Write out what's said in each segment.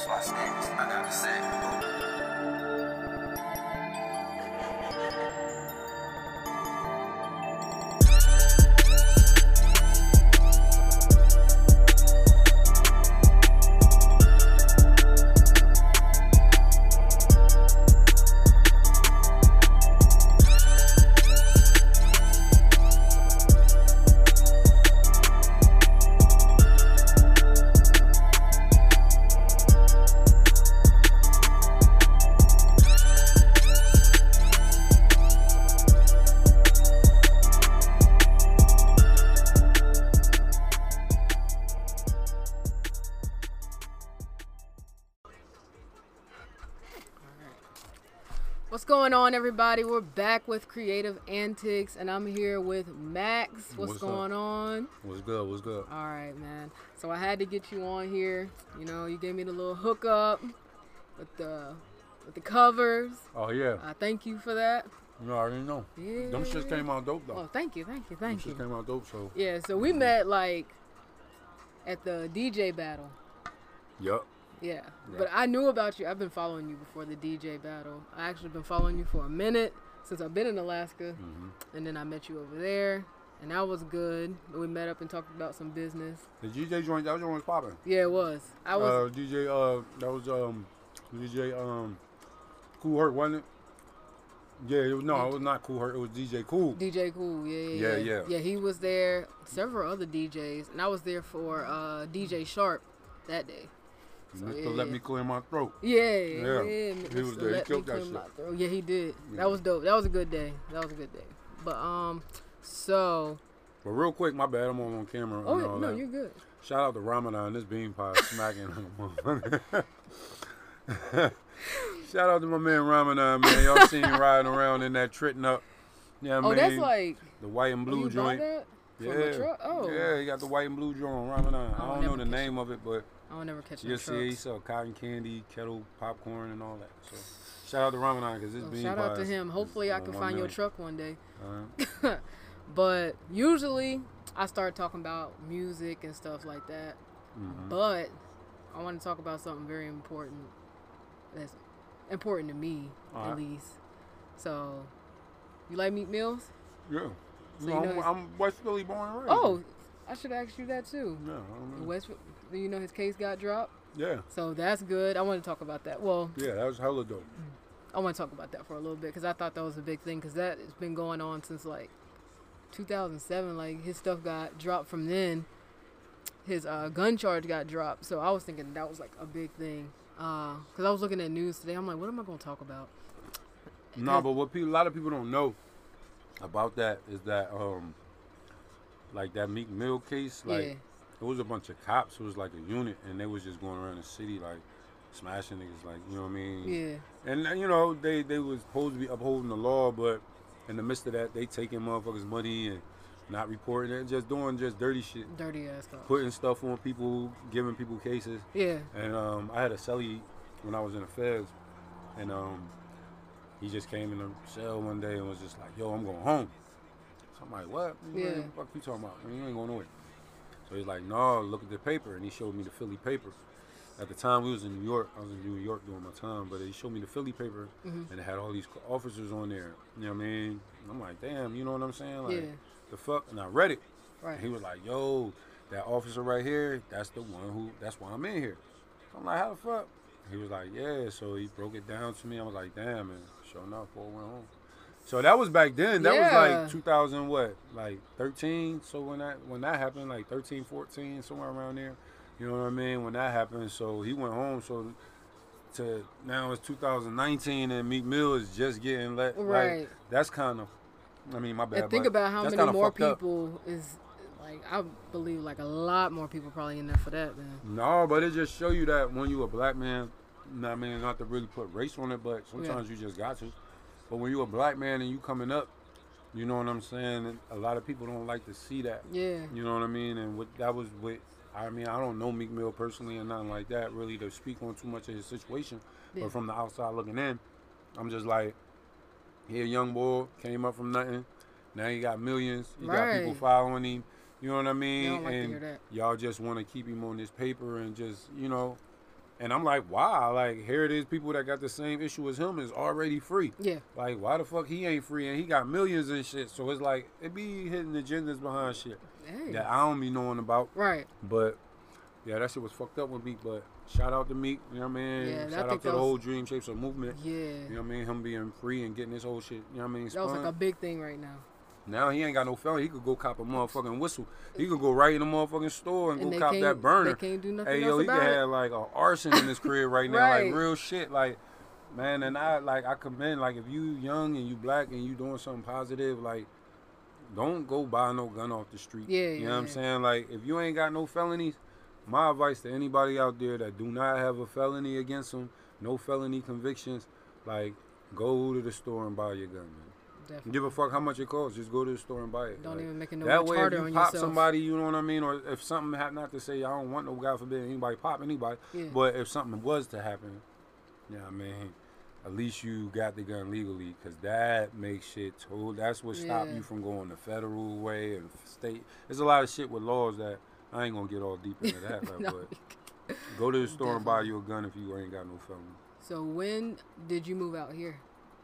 What's next? I gotta say. What's going on, everybody? We're back with Creative Antics, and I'm here with Max. What's going on? What's good? What's good? All right, man. So I had to get you on here. You know, you gave me the little hookup with the covers. Oh yeah. Thank you for that. You already know. Yeah. Them shits came out dope though. Oh, thank you. Them shits came out dope. So. Yeah. So we met like at the DJ battle. Yup. Yeah, but I knew about you. I've been following you before the DJ battle. I actually been following you for a minute since I've been in Alaska, and then I met you over there, and that was good. We met up and talked about some business. The DJ joint, that joint was popping. Yeah, it was. I was DJ. That was DJ. Kool Herc, wasn't it? Yeah, it was, no, it was not Kool Herc. It was DJ Kool. DJ Kool, yeah. Yeah, he was there. Several other DJs, and I was there for DJ Sharp that day. So, let me clear my throat. Yeah. He was there. He killed that shit. Yeah, he did. Yeah. That was dope. That was a good day. But so. But real quick, my bad. I'm on camera. Oh no, that. You're good. Shout out to Ramadan. This bean pie smacking. Shout out to my man Ramadan, man. Y'all seen him riding around in that Tritin Up. Yeah, man. That's like the white and blue joint. That? Yeah. From the truck? Oh. Yeah, he got the white and blue joint on Ramadan. I don't know the name of it, but. I'll never catch You'll see he sell cotton candy, kettle, popcorn, and all that. So, shout out to Ramadan because this bean shout pie out to him. Hopefully, I can find your truck one day. All right. But usually, I start talking about music and stuff like that. But I want to talk about something very important. That's important to me, at least. So, you like Meek Mills? Yeah. So I'm West Philly born and raised. Oh, I should ask you that too. Yeah, I don't know. You know his case got dropped? Yeah. So that's good. I want to talk about that. Well, yeah, that was hella dope. I want to talk about that for a little bit because I thought that was a big thing because that has been going on since like 2007. Like his stuff got dropped from then. His gun charge got dropped. So I was thinking that was like a big thing. Because I was looking at news today. I'm like, what am I going to talk about? No, but what a lot of people don't know about that is that like that Meek Mill case, like it was a bunch of cops. It was like a unit, and they was just going around the city like smashing niggas, like, you know what I mean? Yeah. And you know they was supposed to be upholding the law, but in the midst of that, they taking motherfuckers' money and not reporting it, just doing just dirty shit. Dirty ass stuff. Putting stuff on people, giving people cases. Yeah. And I had a cellie when I was in the feds, and he just came in the cell one day and was just like, "Yo, I'm going home." So I'm like, "What? Yeah. What the fuck you talking about? I mean, you ain't going nowhere." So he's like, "No, look at the paper," and he showed me the Philly paper. At the time, we was in New York. I was in New York doing my time, but he showed me the Philly paper, and it had all these officers on there. You know what I mean? And I'm like, "Damn," you know what I'm saying? Like, the fuck? And I read it. Right. And he was like, "Yo, that officer right here, that's the one who, that's why I'm in here." So I'm like, "How the fuck?" He was like, "Yeah." So he broke it down to me. I was like, "Damn," and sure enough, Paul went home. So that was back then. That was like 2000 what? Like 13. So when that happened, like 13, 14, somewhere around there. You know what I mean? When that happened, so he went home. So to now it's 2019 and Meek Mill is just getting let. Right. Like, that's kind of, I mean, my bad. And think about how many more people is, like, I believe like a lot more people probably in there for that, man. No, but it just show you that when you a black man, I mean, not to really put race on it, but sometimes you just got to. But when you a black man and you coming up, you know what I'm saying? And a lot of people don't like to see that. Yeah. You know what I mean? And that was with, I mean, I don't know Meek Mill personally and nothing like that, really, to speak on too much of his situation. Yeah. But from the outside looking in, I'm just like, he a young boy, came up from nothing. Now he got millions. He got people following him. You know what I mean? Like and y'all just want to keep him on this paper and just, you know, And I'm like, wow, like here it is, people that got the same issue as him is already free. Yeah. Like, why the fuck he ain't free and he got millions and shit? So it's like, it be hidden agendas behind shit Hey. that I don't be knowing about. Right. But yeah, that shit was fucked up with Meek. But shout out to Meek, you know what I mean? Yeah, I Shout out think to that the was- whole Dream Shapes of movement. Yeah. You know what I mean? Him being free and getting this whole shit, you know what I mean? That was spun. like a big thing right now. Now he ain't got no felony. He could go cop a motherfucking whistle. He could go right in the motherfucking store and And go they cop can't- that burner. they can't do nothing Hey else yo, he could about it. have like an arson in his crib right now, Right. like real shit. Like, man, and I commend, like, if you young and you black and you doing something positive, like, don't go buy no gun off the street. Yeah, you know yeah, what I'm yeah. saying? Like, if you ain't got no felonies, my advice to anybody out there that do not have a felony against them, no felony convictions, like, go to the store and buy your gun, man. Definitely. Give a fuck how much it costs. Just go to the store and buy it. Don't Like, even make it no that much way, if harder you on pop yourself. somebody, you know what I mean, or if something had not to say, I don't want no, God forbid, anybody pop anybody. Yeah. But if something was to happen, yeah, I mean, at least you got the gun legally, because that makes shit total. That's what stopped Yeah. you from going the federal way and state. There's a lot of shit with laws that I ain't gonna get all deep into that. Like, No. but go to the store and buy you a gun if you ain't got no felony. So when did you move out here?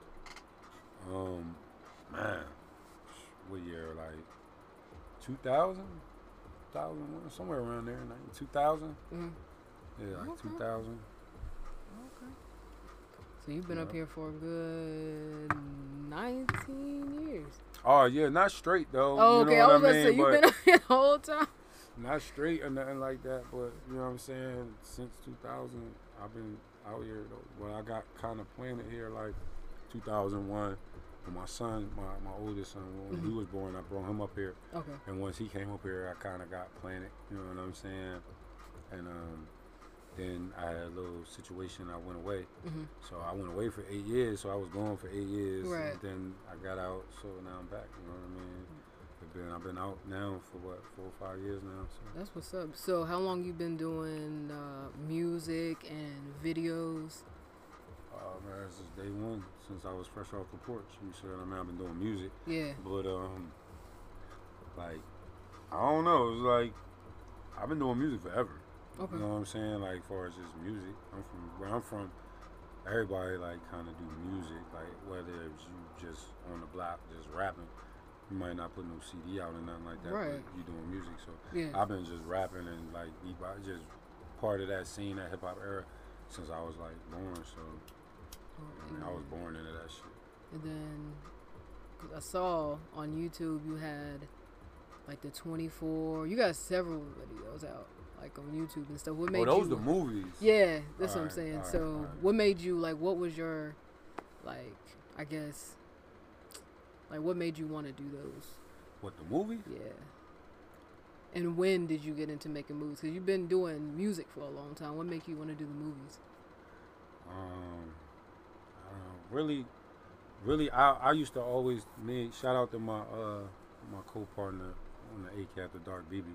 Man, what year? Like 2000, 2001, somewhere around there. Like 2000. Mhm. Yeah, like Okay. 2000. Okay. So you've been up Yeah. here for a good 19 years. Oh yeah, not straight though. Oh, you know okay. I what was about to say mean? you've But been up here the whole time. not straight or nothing like that. But you know what I'm saying? Since 2000, I've been out here though. Well, I got kind of planted here like 2001. When my son, my oldest son, when he was born, I brought him up here. Okay. And once he came up here, I kind of got planted. You know what I'm saying? And then I had a little situation. I went away. Mhm. So I went away for 8 years. So I was gone for 8 years. Right. And then I got out. So now I'm back. You know what I mean? I've been out now for what, 4 or 5 years now. So. That's what's up. So how long you been doing music and videos? Man, since day one, since I was fresh off the porch. You see what I mean? I've been doing music. Yeah. But like, I don't know. It's like I've been doing music forever. Okay. You know what I'm saying? Like, as far as just music, where I'm from. Everybody like kind of do music. Like, whether it's you just on the block just rapping, you might not put no CD out or nothing like that. Right. But you doing music, so Yeah. I've been just rapping and like just part of that scene, that hip hop era, since I was like born. So I mean, I was born into that shit. And then, cause I saw on YouTube you had like the 24. You got several videos out like on YouTube and stuff. What made Oh, those you? the movies. Yeah, that's what I'm Alright, saying. alright, So, alright. what made you like? What was your, like? I guess, like, what made you want to do those? What, the movies? Yeah. And when did you get into making movies? Because you've been doing music for a long time. What made you want to do the movies? Really, I used to always shout out to my my co-partner on the AK After Dark, BB.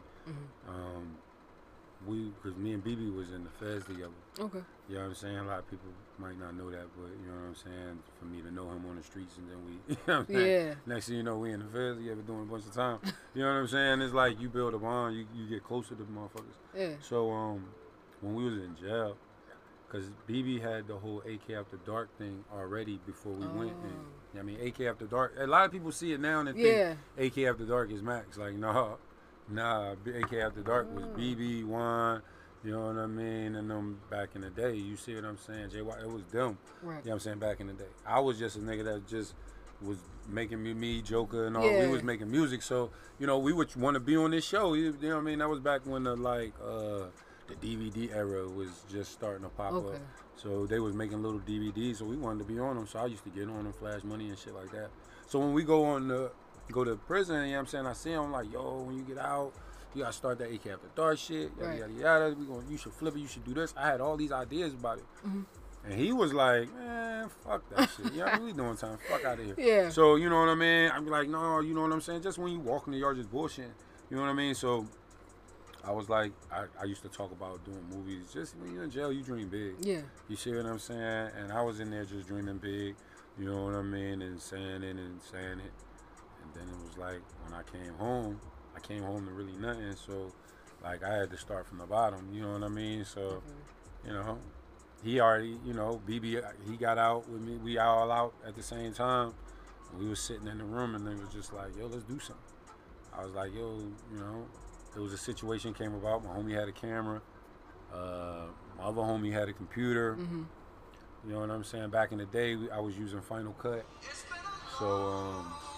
Because me and BB was in the feds together. Okay. You know what I'm saying? A lot of people might not know that, but you know what I'm saying? For me to know him on the streets and then we, you know what I'm saying? Yeah. Next thing you know, we in the feds together doing a bunch of time. You know what I'm saying? It's like you build a bond, you get closer to motherfuckers. Yeah. So when we was in jail, because BB had the whole AK After Dark thing already before we went in. I mean, AK After Dark, a lot of people see it now and they Yeah. think AK After Dark is Max. Like, nah, AK After Dark was BB, Juan, you know what I mean? And them back in the day, you see what I'm saying? JY, it was them. Right. You know what I'm saying? Back in the day. I was just a nigga that just was making me Joker and all. Yeah. We was making music. So, you know, we would want to be on this show. You know what I mean? That was back when the DVD era was just starting to pop Okay. up. So they was making little DVDs, so we wanted to be on them. So I used to get on them, flash money and shit like that. So when we go to prison, you know what I'm saying? I see him like, yo, when you get out, you gotta start that AK After Dark shit, yada Right. yada yada. You should flip it, you should do this. I had all these ideas about it. And he was like, man, fuck that shit. Yeah, we doing time. Fuck out of here. Yeah. So, you know what I mean? I'd be like, no, you know what I'm saying? Just when you walk in the yard, just bullshitting. You know what I mean? So I was like, I used to talk about doing movies. Just when you're in jail, you dream big. Yeah. You see what I'm saying? And I was in there just dreaming big. You know what I mean? And saying it and saying it. And then it was like, when I came home to really nothing. So, like, I had to start from the bottom. You know what I mean? So, you know, he already, you know, BB, he got out with me. We all out at the same time. We was sitting in the room, and they was just like, yo, let's do something. I was like, yo, you know, there was a situation came about. My homie had a camera. My other homie had a computer. Mm-hmm. You know what I'm saying? Back in the day, I was using Final Cut. So,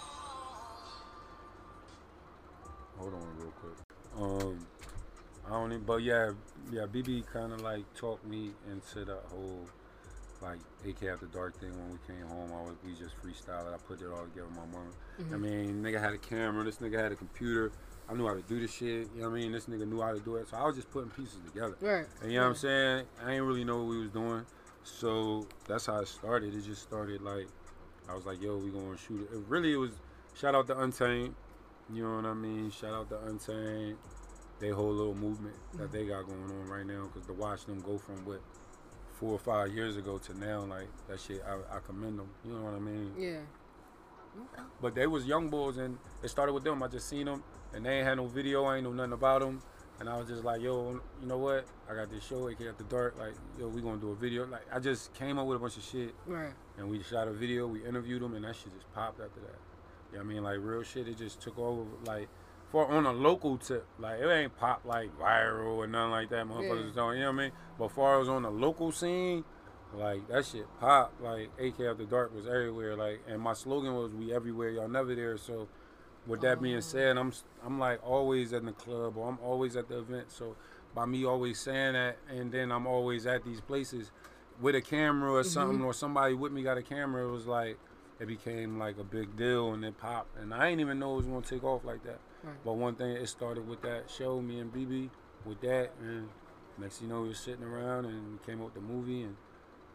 hold on real quick. I don't even, but yeah, BB kind of like talked me into the whole like AK After Dark thing. When we came home, we just freestyled. I put it all together with my mom. Mm-hmm. I mean, nigga had a camera. This nigga had a computer. I knew how to do this shit. You know what I mean? This nigga knew how to do it. So I was just putting pieces together. Right. And you know what I'm saying? I ain't really know what we was doing. So that's how it started. It just started like, I was like, yo, we gonna shoot it. It was, shout out to Untamed. You know what I mean? Shout out to Untamed. They whole little movement that they got going on right now. Because to watch them go from what, 4 or 5 years ago to now, like, that shit, I commend them. You know what I mean? Yeah. Okay. But they was young boys, and it started with them. I just seen them, and they ain't had no video. I ain't know nothing about them. And I was just like, yo, you know what? I got this show, AK After Dark. Like, yo, we gonna do a video. Like, I just came up with a bunch of shit. Right. And we shot a video. We interviewed them, and that shit just popped after that. You know what I mean? Like, real shit, it just took over. Like, for on a local tip, like, it ain't pop, like, viral or nothing like that. Motherfuckers don't, you know what I mean? But as far as on the local scene, like, that shit pop. Like, AK After Dark was everywhere. Like, and my slogan was, we everywhere, y'all never there. So, with that being said, I'm like always in the club, or I'm always at the event. So by me always saying that, and then I'm always at these places with a camera or something, or somebody with me got a camera, it was like, it became like a big deal, and it popped. And I didn't even know it was gonna take off like that. Right. But one thing, it started with that show, me and BB, with that, and next thing you know, we were sitting around, and we came up with the movie, and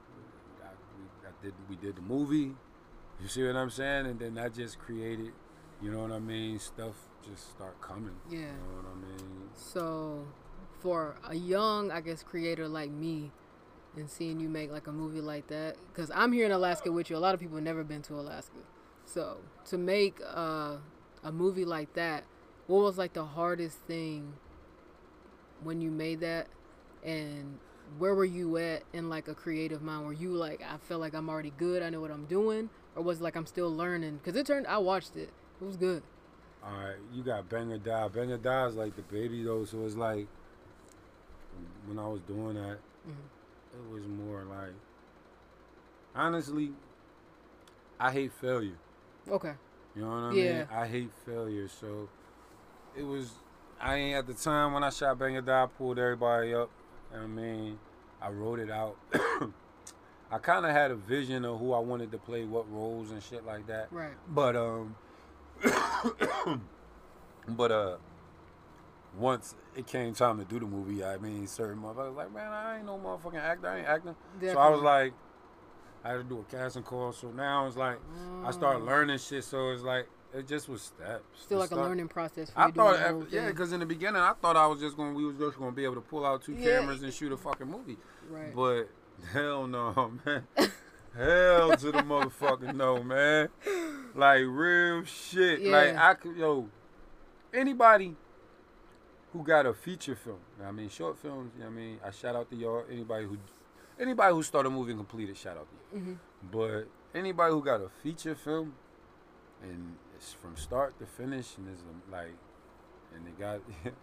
we did the movie. You see what I'm saying? And then that just created, you know what I mean? Stuff just start coming. Yeah. You know what I mean? So, for a young, I guess, creator like me, and seeing you make like a movie like that, because I'm here in Alaska with you. A lot of people have never been to Alaska. So, to make a movie like that, what was like the hardest thing when you made that? And where were you at in like a creative mind? Were you like, I feel like I'm already good, I know what I'm doing? Or was it like I'm still learning? Because I watched it. It was good. Alright, you got Bang or Die. Bang or Die is like the baby though, so it's like when I was doing that, it was more like, honestly, I hate failure. Okay. You know what I mean? I hate failure, so it was, I ain't at the time when I shot Bang or Die, I pulled everybody up. I mean, I wrote it out. I kind of had a vision of who I wanted to play what roles and shit like that. Right. But once it came time to do the movie, I mean, certain motherfuckers like, man, I ain't no motherfucking actor. I ain't acting. Definitely. So I was like, I had to do a casting call. So now it's like, I started learning shit. So it's like, it just was steps. Still like a learning process for you. I thought, yeah, because in the beginning, I thought we was just going to be able to pull out 2 cameras and shoot a fucking movie. Right. But hell no, man. Hell to the motherfucking no, man. Like, real shit. Yeah. Like, anybody who got a feature film, I mean, short films, you know what I mean? I shout out to y'all. Anybody who started a movie and completed, shout out to you. But anybody who got a feature film, and it's from start to finish, and it's like, and they got,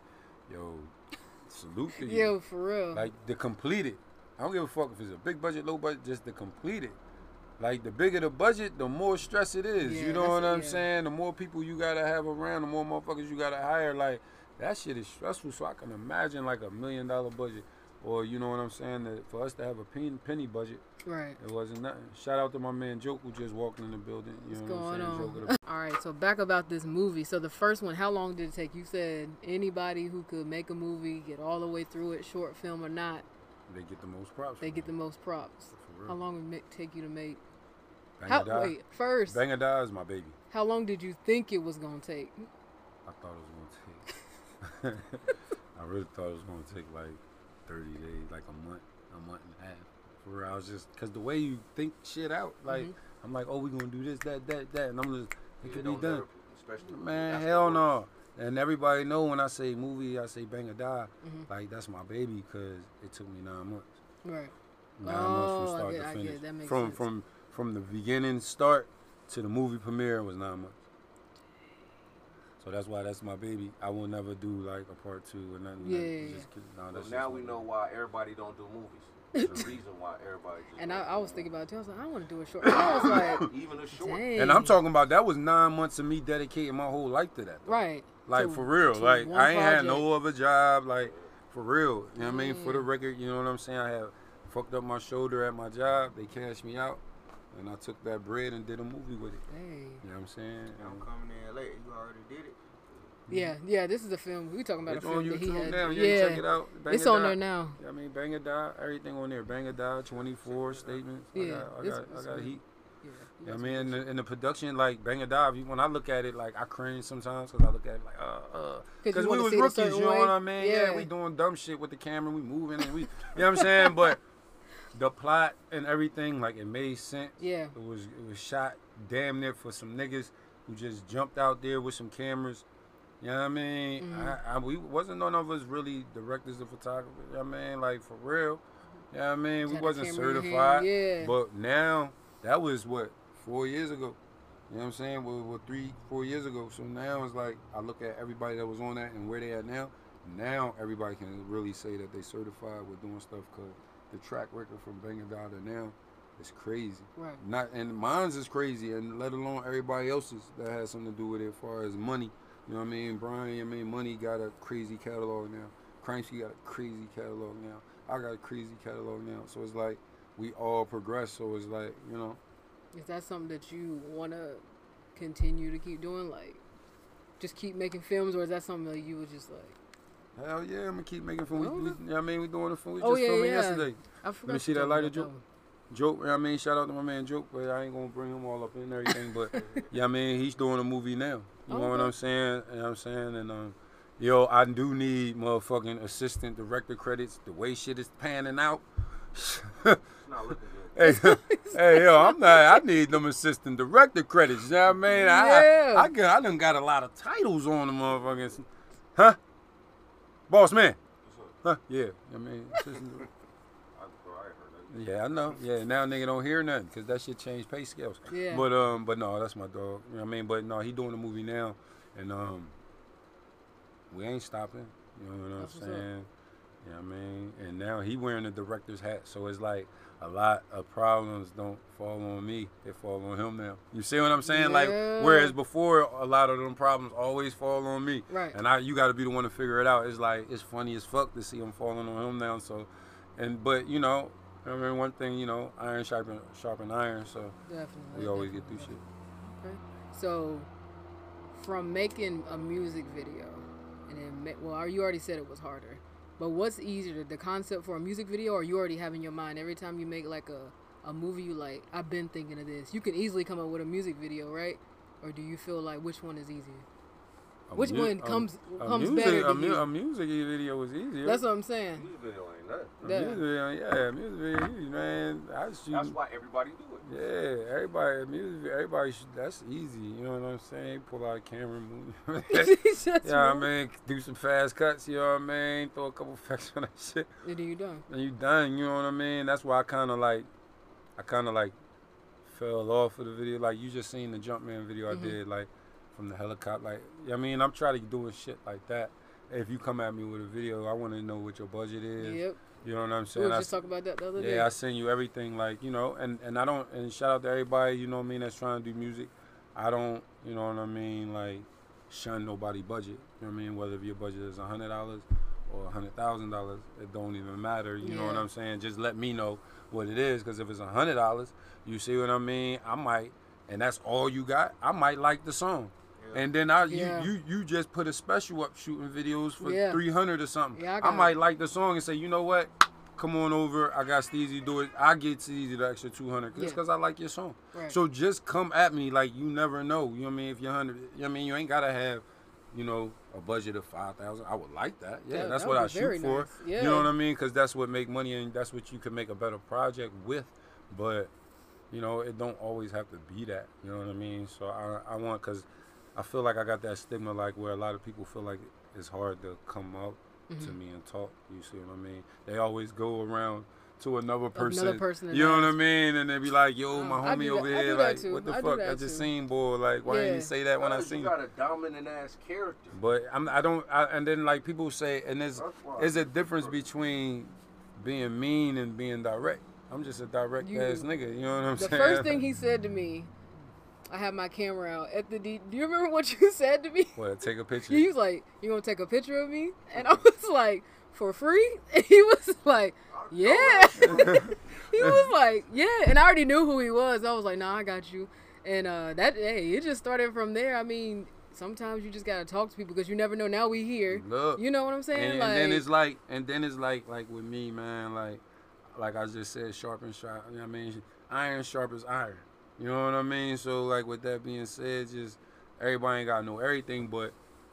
salute to you. Yo, for real. Like, the completed. I don't give a fuck if it's a big budget, low budget, just the completed. Like, the bigger the budget, the more stress it is. You know what I'm saying? The more people you gotta have around, the more motherfuckers you gotta hire. Like, that shit is stressful. So I can imagine like $1 million budget, or you know what I'm saying? That for us to have a penny budget, right? It wasn't nothing. Shout out to my man Joke who just walked in the building. You know what I'm saying? All right. So back about this movie. So the first one, how long did it take? You said anybody who could make a movie, get all the way through it, short film or not. They get the most props. They get the most props. How long would it take you to make? Wait, first. Bang or Die is my baby. How long did you think it was gonna take? I thought it was gonna take. I really thought it was gonna take like 30 days, like a month and a half. For real, I was just, cause the way you think shit out, like I'm like, oh, we gonna do this, that, and I'm just, it could be done. Man, hell no. And everybody know when I say movie, I say Bang or Die. Like, that's my baby, because it took me 9 months. Right. 9 months from Oh, start I to get finish. it. That makes from sense. from the beginning start to the movie premiere was 9 months. So that's why that's my baby. I will never do like a part 2 or nothing. Yeah. That's So now just we my know baby. why everybody don't do movies. There's a reason why everybody just And don't I do was thinking about it too. I was like, I want to do a short. I was like, even a short. dang. And I'm talking about that was 9 months of me dedicating my whole life to that. Though. Right. Like To- for real. to Like one I ain't had project. no other job. Like for real. You know what I mean? For the record, you know what I'm saying? I had fucked up my shoulder at my job. They cashed me out. And I took that bread and did a movie with it. Hey. You know what I'm saying? I'm coming in late. You already did it. Yeah. This is a film. We talking about It's a on film that he YouTube had. now. You Yeah. can check it out. Bang It's or on Die. there now. I mean, Bang or Die, everything on there. Bang or Die, 24 statements. Yeah, I got heat. Yeah. You know what I mean, in the production, like Bang or Die, when I look at it, like I cringe sometimes because I look at it like, because you we wanna was see it a rookies, certain you know way. what I mean? Yeah. We doing dumb shit with the camera, we moving, and we, you know what I'm saying? But the plot and everything, like it made sense. Yeah. It was shot damn near for some niggas who just jumped out there with some cameras. You know what I mean? We wasn't none of us really directors or photographers. You know what I mean? Like for real. You know what I mean? We Had a wasn't camera in your certified. hand, yeah. But now, that was what, 4 years ago. You know what I'm saying? Well, 3-4 years ago. So now it's like I look at everybody that was on that and where they at now. Now everybody can really say that they certified with doing stuff because the track record from Bang or Die to now is crazy. Right. And mine's is crazy, and let alone everybody else's that has something to do with it as far as money. You know what I mean? Brian, I mean, Money got a crazy catalog now. Cranksy got a crazy catalog now. I got a crazy catalog now. So it's like we all progress. So it's like, you know. Is that something that you want to continue to keep doing? Like, just keep making films, or is that something that you would just like? Hell yeah, I'm gonna keep making film. Oh. You know what I mean? We doing the film. We Oh, just yeah, filming yeah. yesterday. I forgot. Let me see to that talk lighter about joke. that one. Joke, you know what I mean? Shout out to my man Joke, but I ain't gonna bring him all up in everything. But yeah, I mean, he's doing a movie now. You know what I'm saying? You know what I'm saying? And yo, I do need motherfucking assistant director credits. The way shit is panning out. It's not looking good. hey, yo, I need them assistant director credits. You know what I mean? Yeah. I done got a lot of titles on them motherfuckers. Huh? Boss man. Huh? Yeah. I mean, assistant director. Bro, I ain't heard that. Yeah, I know. Yeah, now nigga don't hear nothing because that shit changed pay scales. Yeah. But no, that's my dog. You know what I mean? But no, he doing a movie now, and we ain't stopping. You know what I'm That's what's up. saying? You know what I mean? And now he wearing the director's hat, so it's like a lot of problems don't fall on me; they fall on him now. You see what I'm saying? Like Yeah. whereas before, a lot of them problems always fall on me, Right. and you got to be the one to figure it out. It's like it's funny as fuck to see them falling on him now. So, but you know. I mean, one thing, you know, iron sharpen iron, so Definitely. we always get through shit. Okay. So, from making a music video, and then, you already said it was harder, but what's easier, the concept for a music video, or you already have in your mind every time you make like a movie, you like, I've been thinking of this. You can easily come up with a music video, right? Or do you feel like which one is easier? Which one comes better to you? A music video is easier. That's what I'm saying. Music video ain't nothing. Yeah. Music video, man. That's why everybody do it. Yeah, everybody, that's easy. You know what I'm saying? Pull out a camera, move. Just Yeah, I move. mean, do some fast cuts. You know what I mean? Throw a couple effects on that shit. And then you done. And you done, you know what I mean? That's why I kind of like fell off of the video. Like, you just seen the Jumpman video I did, like, from the helicopter. Like, I mean, I'm trying to do shit like that. If you come at me with a video, I want to know what your budget is. Yep. You know what I'm We saying? were just talking about that the other day. Yeah, I send you everything, like, you know, and I don't, and shout out to everybody, you know what I mean, that's trying to do music. I don't, you know what I mean, like, shun nobody budget. You know what I mean? Whether your budget is $100 or $100,000, it don't even matter. You know what Yeah. I'm saying? Just let me know what it is, because if it's $100, you see what I mean? I might, and that's all you got, I might like the song. And then Yeah. you just put a special up shooting videos for Yeah. 300 or something. Yeah, I I got might like the song and say, you know what? Come on over. I got Steezy do it. I get Steezy the extra 200 just Yeah. because I like your song. Right. So just come at me like you never know. You know what I mean? If you're 100, you know what I mean? You ain't gotta have, you know, a budget of 5,000. I would like that. Yeah, That- that's that what would I be very shoot for. nice. Yeah. You know what I mean? Because that's what make money, and that's what you can make a better project with. But you know, it don't always have to be that. You know what I mean? So I want, because I feel like I got that stigma, like where a lot of people feel like it's hard to come up to me and talk. You see what I mean? They always go around to another person. that You know what I has- mean? And they be like, yo, my I homie do over that- I here, do that like, too. what the I do fuck? that I just too. seen, boy. Like, why didn't you Yeah. say that when I Because seen you you? got a dominant ass character. But and then like people say, and That's why. there's a difference between being mean and being direct. I'm just a direct ass nigga. You know what I'm The saying? first thing he said to me, I had my camera out at the D. Do you remember what you said to me? What? Take a picture. He was like, "You gonna take a picture of me?" And I was like, "For free?" And he was like, "Yeah." He was like, "Yeah," and I already knew who he was. I was like, "Nah, I got you." And it just started from there. I mean, sometimes you just gotta talk to people because you never know. Now we here. Look, You know what I'm saying? and then it's like with me, man. Like I just said, sharp and sharp. You know what I mean, iron sharp as iron. You know what I mean? So like with that being said, just everybody ain't gotta know everything, but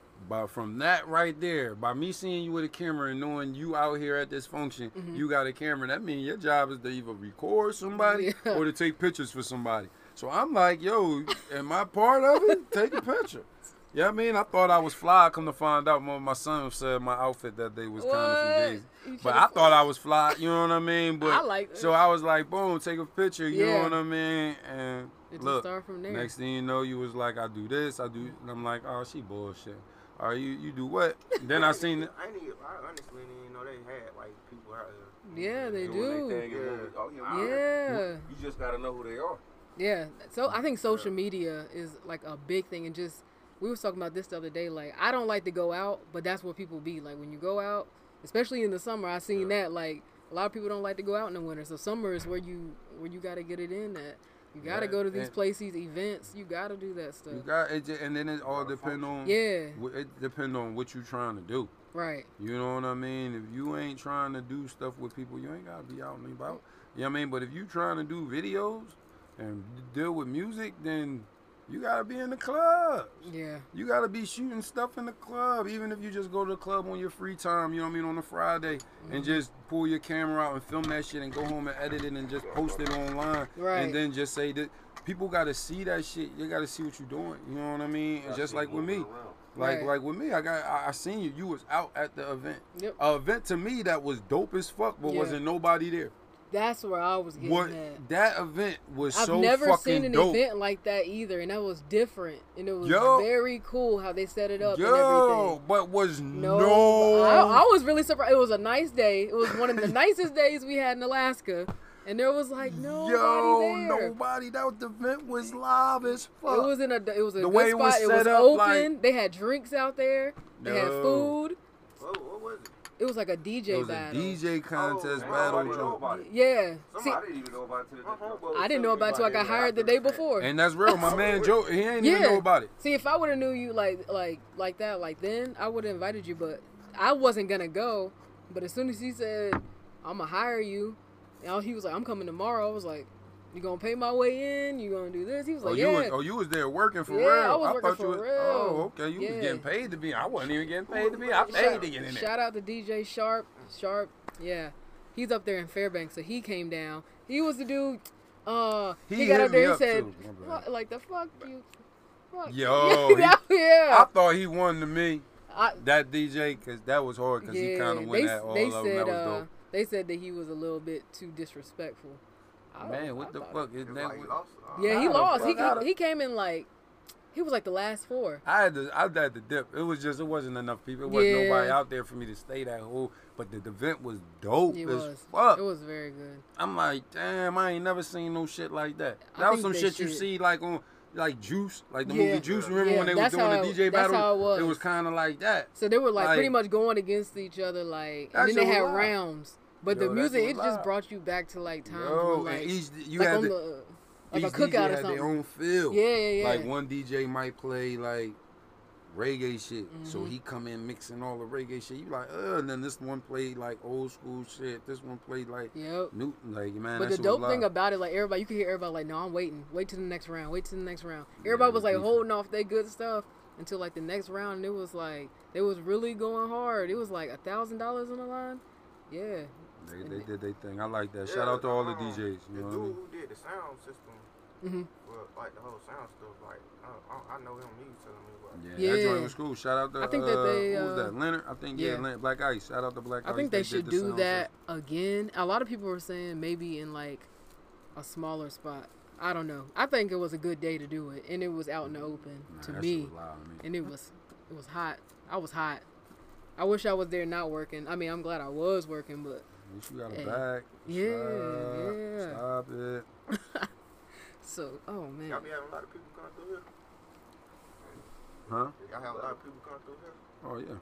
from that right there, by me seeing you with a camera and knowing you out here at this function, you got a camera, that means your job is to either record somebody Yeah. or to take pictures for somebody. So I'm like, yo, am I part of it? Take a picture. Yeah, I mean, I thought I was fly. Come to find out, my son said my outfit that day was kind of What? fugazi. You But should've- I thought I was fly. You know what I mean? But I like so I was like, boom, take a picture. You know Yeah. what I mean? And It just look, started from there. next thing you know, you was like, I do this, I do. And I'm like, oh, she bullshit. All right, you do what? Then I seen. I honestly didn't even know they had like people out there. Yeah, they Doing their do. thing and moving. Oh, yeah. Yeah. You just gotta know who they are. Yeah. So I think social media is like a big thing, and just we was talking about this the other day. Like I don't like to go out, but that's what people be like when you go out, especially in the summer. I seen that like a lot of people don't like to go out in the winter. So summer is where you got to get it in at. You got to Yeah, go to these and- places, events. You got to do that stuff. You got it, and then it all depend on. Yeah. It depend on what you trying to do. Right. You know what I mean? If you ain't trying to do stuff with people, you ain't gotta be out and about. You know what I mean? But if you trying to do videos and deal with music, then you gotta be in the club. Yeah. You gotta be shooting stuff in the club, even if you just go to the club on your free time. You know what I mean? On a Friday, and just pull your camera out and film that shit and go home and edit it and just post it online. Right. And then just say that people gotta see that shit. They gotta see what you're doing. You know what I mean? And just like with me. Right. Like with me, I seen you. You was out at the event. Yep. An event to me that was dope as fuck, but Yeah. wasn't nobody there. That's where I was getting What at. that event was I've so never fucking seen an dope. event like that either, and that was different, and it was Yo. very cool how they set it up and Yo, everything. but was No, I was really surprised. It was a nice day. It was one of the nicest days we had in Alaska, and there was like nobody there. Nobody. That the event was live as fuck. It was a The good way it spot. was It was set up, open. like- They had drinks out there. They had Yo. food. What was it? It was like a DJ It was battle. a DJ contest Oh, battle. nobody know joint. about it. Yeah. See, Somebody didn't even know about it till the I didn't know about it until I got hired the day before. And that's real. My man Joe, he ain't even Yeah. know about it. See, if I would have knew you like that, like then I would have invited you, but I wasn't gonna go. But as soon as he said, "I'm gonna hire you," and he was like, "I'm coming tomorrow," I was like, "You gonna pay my way in? You gonna do this?" He was like, "Yeah." You was there working for Yeah, real. I was working thought for you was, real. Oh, okay. You Yeah. was getting paid to be. I wasn't even getting paid to be. I paid to get in there. Shout out to DJ Sharp. Yeah, he's up there in Fairbanks, so he came down. He was the dude. He He got hit up there me and up, said, too. My bad. "Like the fuck you." Fuck Yo, you. he- Yeah. I thought he won to me. I- That DJ, because that was hard, because he kind of went at all of them. That was dope. They said that he was a little bit too disrespectful. Man, what the fuck? Is It's that like he lost. Yeah, he How the lost. fuck out of- He came in like he was like the last four. I had to dip. It wasn't enough people. It wasn't Yeah. nobody out there for me to stay that whole. But the event was dope It as was. fuck. It was very good. I'm like, damn, I ain't never seen no shit like that. I That was think some they shit you should. see like on like Juice, like the Yeah. movie Juice. Remember Yeah, when they was that's doing how the it- DJ that's battle? how it was. It was kind of like that. So they were like Like- pretty much going against each other, like, That and then they shit had was live. rounds. But Yo, the that music, shit it was just live. brought you back to like times Yo, when, like, and you like had on the, the like a each cookout DJ or had something. their own feel. Yeah. Like one DJ might play like reggae shit, so Mm-hmm. he come in mixing all the reggae shit. You like, and then this one played like old school shit. This one played like Yep. new, like man. But that the shit dope was thing live. about it, like everybody, you could hear everybody like, "No, I'm waiting. Wait till the next round. Wait till the next round." Everybody was like beefing. holding off their good stuff until like the next round, and it was like they was really going hard. It was like $1,000 on the line. Yeah. They did their thing. I like that. Shout out to all the DJs. You The know what I dude mean? who did the sound system. Mhm. Well, like the whole sound stuff, like I know him. He was telling me about. Yeah, that Yeah. joint was cool. Shout out to I think that they, who was that? Leonard. I think yeah. Leonard, Black Ice. Shout out to Black Ice. I think they did should the do sound that system. again. A lot of people were saying maybe in like a smaller spot. I don't know. I think it was a good day to do it, and it was out in the open Nah, to that me, shit was loud to me. and it was hot. I was hot. I wish I was there not working. I mean, I'm glad I was working, but At least you got a Hey. bag. Yeah, Stop it. so oh man, Y'all be having a lot of people coming through here. Huh? Y'all have a lot of people coming through here. Oh yeah.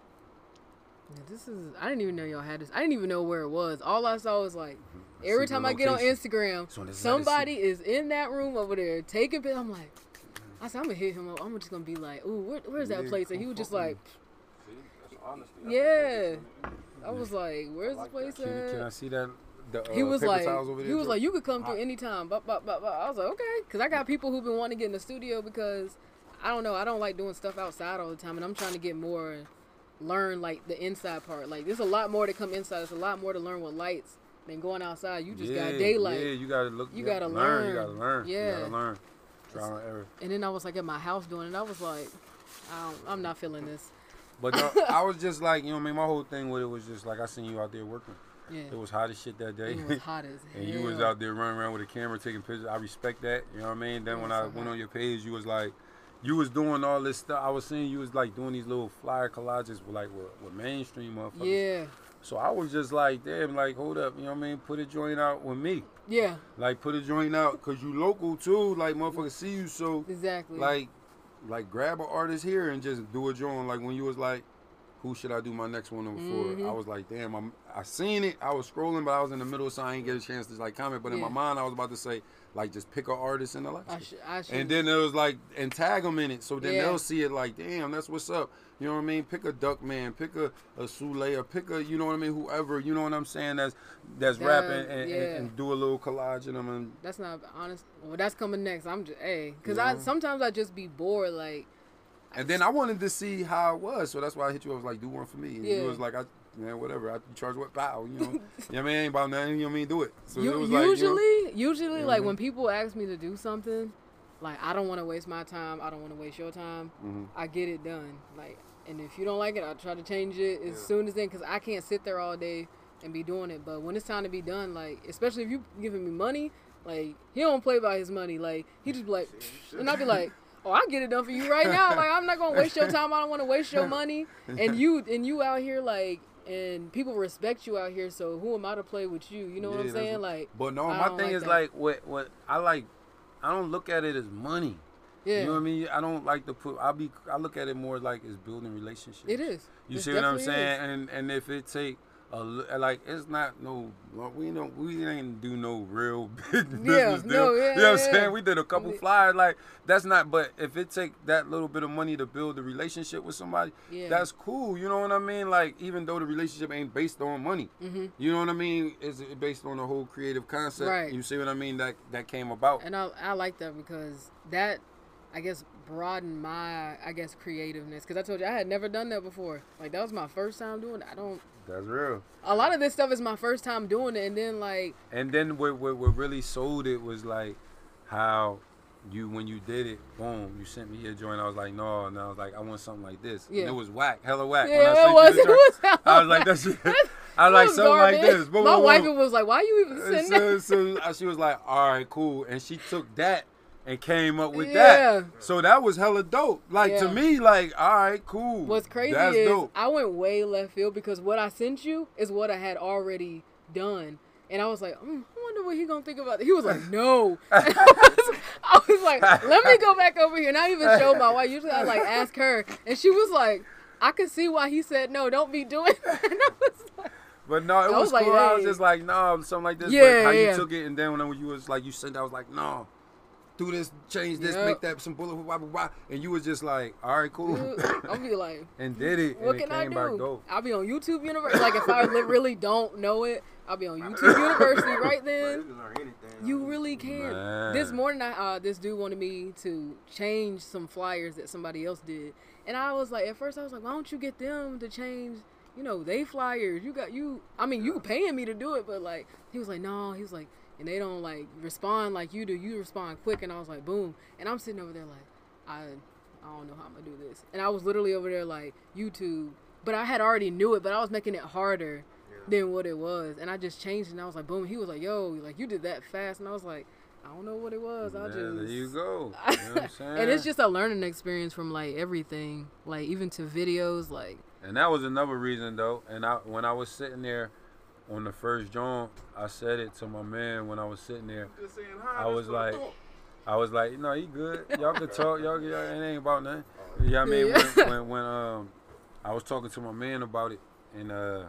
Yeah, this is. I didn't even know y'all had this. I didn't even know where it was. All I saw was like Let's every see the time I get on location. Instagram, So this is somebody is in that room over there taking pictures. I'm like, I said I'm gonna hit him up. I'm just gonna be like, ooh, where's that Yeah, place? And come he was just fuck like, See, that's honesty. yeah. I was like, where's like the place Can I at? see that? The, He was paper like, towels over there, he was Joe? like, you could come through anytime. But I was like, okay, because I got people who've been wanting to get in the studio because I don't know, I don't like doing stuff outside all the time, and I'm trying to get more, learn like the inside part. Like there's a lot more to come inside. There's a lot more to learn with lights than going outside. You just got daylight. Yeah, you gotta look. You gotta gotta learn. You learn. gotta learn. Yeah. You gotta learn. Trial and error. And then I was like at my house doing it. I was like, I'm not feeling this. But no, I was just like, you know what I mean? My whole thing with it was just like, I seen you out there working. Yeah. It was hot as shit that day. It was hot as hell. And you was out there running around with a camera taking pictures. I respect that. You know what I mean? Then It when was I so went hot. on your page, you was like, you was doing all this stuff. I was seeing you was like doing these little flyer collages with mainstream motherfuckers. Yeah. So I was just like, damn, like, hold up. You know what I mean? Put a joint out with me. Yeah. Like, put a joint out because you local too. Like, motherfuckers see you. So, Exactly. like grab an artist here and just do a joint. Like, when you was like, who should I do my next one for? Mhm. I was like, damn, I seen it. I was scrolling, but I was in the middle, so I didn't get a chance to like comment. But in Yeah. my mind, I was about to say, like, just pick an artist in Alaska. I should. And then it was like, and tag them in it, so then Yeah. they'll see it like, damn, that's what's up. You know what I mean? Pick a Duckman, pick a Sule, or pick a, you know what I mean, whoever, you know what I'm saying, that's rapping yeah. and do a little collage in them. And That's not honest. Well, that's coming next. I'm just, because Yeah. I sometimes I just be bored. Like, then I wanted to see how it was, so that's why I hit you. I was like, do one for me. And Yeah. you was like, man, whatever. I charge what pow, you know. You know what I mean? Ain't about nothing, you know what I mean? Do it. So it was usually, Mhm. like when people ask me to do something, like I don't want to waste my time. I don't want to waste your time. Mhm. I get it done. Like, and if you don't like it, I try to change it as Yeah. soon as then, because I can't sit there all day and be doing it. But when it's time to be done, like especially if you giving me money, like he don't play by his money. Like he just be like, and I'll be like, oh, I get it done for you right now. Like I'm not gonna waste your time. I don't want to waste your money. And you out here like, and people respect you out here. So who am I to play with you? You know what Yeah, I'm that's saying? what- Like, But no, I my don't thing like is that. like what I like. I don't look at it as money. yeah, You know what I mean? I don't like to put. I look at it more like as building relationships. it is. You It see what I'm definitely saying? And if it take like it's not no we ain't do no real big business deal. no, yeah, you know what I'm yeah. saying? We did a couple Yeah. flyers like that's not. But if it take that little bit of money to build a relationship with somebody, Yeah. that's cool. You know what I mean? Like even though the relationship ain't based on money, you know what I mean? It's based on the whole creative concept. Right. You see what I mean? That came about. And I like that because that, I guess, broadened my, I guess, creativeness. Because I told you I had never done that before. Like that was my first time doing it. That's real. A lot of this stuff is my first time doing it, and then like, And then what really sold it was like how when you did it, boom, you sent me your joint. I was like, no, and I was like, I want something like this. Yeah. And it was whack, hella whack. yeah, When I it sent was. you It the was. joint, I was like, that's I was like was something like garbage. this. Boom, My boom, wife boom. was like, "Why you even sending that?" So she was like, all right, cool. And she took that and came up with Yeah. that. So that was hella dope. Like to Yeah. me, like, all right, cool. What's crazy That's is dope. I went way left field because what I sent you is what I had already done. And I was like, I wonder what he gonna think about it. He was like, no. I was like, let me go back over here. And I even showed my wife. Usually I like ask her. And she was like, I could see why he said no, don't be doing that. And I was like, But no, it I was was cool. like, I was hey. just like, no, something like this. Yeah, but how you yeah. took it, and then when you was like, you sent, I was like, no, do this, change this, Yep. make that some bullet, blah, blah, blah. And you was just like, all right, cool. dude, I'll be like, and did it, what and it can I came back do? dope. I'll be on YouTube University. Like if I really don't know it, I'll be on YouTube University right Bro, then. you can learn anything. You really can. Man. This morning, this dude wanted me to change some flyers that somebody else did, and I was like, at first I was like, why don't you get them to change, you know, they flyers. I mean, you paying me to do it, but like, he was like, no, he was like, and they don't like respond like you do. You respond quick, and I was like, boom. And I'm sitting over there like, I don't know how I'm gonna do this. And I was literally over there like YouTube, but I had already knew it, but I was making it harder than what it was, and I just changed it. And I was like, boom. He was like, yo, like you did that fast, and I was like, I don't know what it was. There you go. You know what I'm saying? And it's just a learning experience from like everything, like even to videos, like. And that was another reason though. And when I was sitting there on the first joint, I said it to my man when I was sitting there. I was like, no, he good. Y'all can talk. Y'all, it ain't about nothing. You know what I mean? When I was talking to my man about it, and I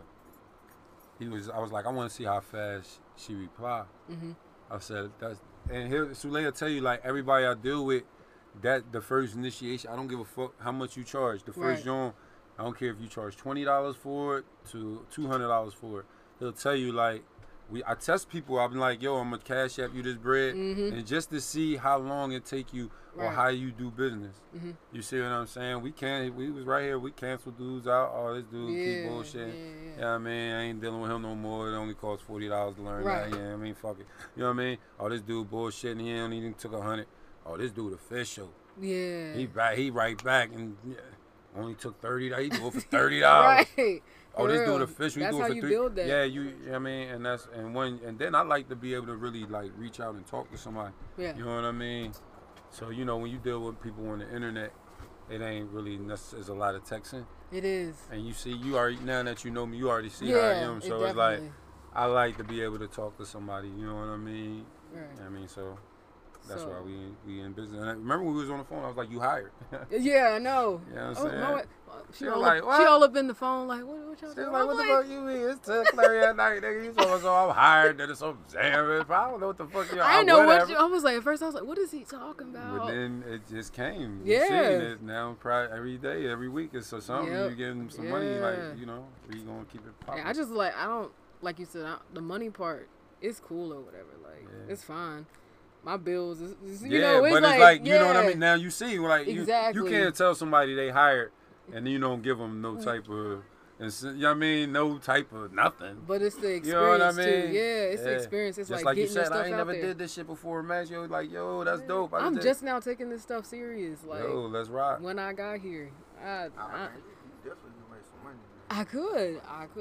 was like, I want to see how fast she reply. Mm-hmm. I said and here Sule will tell you, like, everybody I deal with, that the first initiation, I don't give a fuck how much you charge. The first joint, I don't care if you charge $20 for it to $200 for it. He'll tell you, like, I test people. I'm like, yo, I'm gonna cash app you this bread, and just to see how long it take you or how you do business. Mm-hmm. You see what I'm saying? We was right here. We canceled dudes out. Oh, this dude keep bullshitting. Yeah. You know what I mean? I ain't dealing with him no more. It only costs $40 to learn Right. that. Yeah, I mean, fuck it. You know what I mean? Oh, this dude bullshitting. He only even took 100. Oh, this dude official. Yeah. He right back and only took $30. He do it for $30. Right. Oh, this dude official. That's do it how for you 3. build that. Yeah, you know what I mean? And then I like to be able to really like reach out and talk to somebody. Yeah. You know what I mean? So, you know, when you deal with people on the internet, it ain't really necessarily, there's a lot of texting. It is. And you see, you already, now that you know me, you already see Yeah, how I am. So it's like, definitely. I like to be able to talk to somebody, you know what I mean? Right. I mean, so that's why we in business. And I remember when we was on the phone, I was like, you hired. Yeah, I know. You know what I'm Oh, saying? my, She was like, what? she all up in the phone like, what y'all She was doing? like, I'm what the fuck you mean? It's 10:30 at night, nigga. You so I'm hired. That is so damn. I don't know what the fuck you. I didn't know what I was like. At first, I was like, what is he talking about? But then it just came. Yeah. You seeing it now, probably every day, every week. It's so something. Yep. You getting some money, like, Yeah. you know, where you gonna keep it popping. Yeah, I just like, I don't, like you said, the money part is cool or whatever. Like, it's fine. My bills, you know, it's but like, it's like, you know what I mean? Now you see, like, Exactly. you can't tell somebody they hired and you don't give them no type of, you know what I mean? No type of nothing. But it's the experience You know what I too. mean? Yeah, it's the experience. It's just like you getting your said, stuff I ain't out never there. did this shit before, man. Yo, like, yo, that's dope. I'm just now taking this stuff serious. Like, yo, let's rock. when I got here, You definitely can make some money. I could.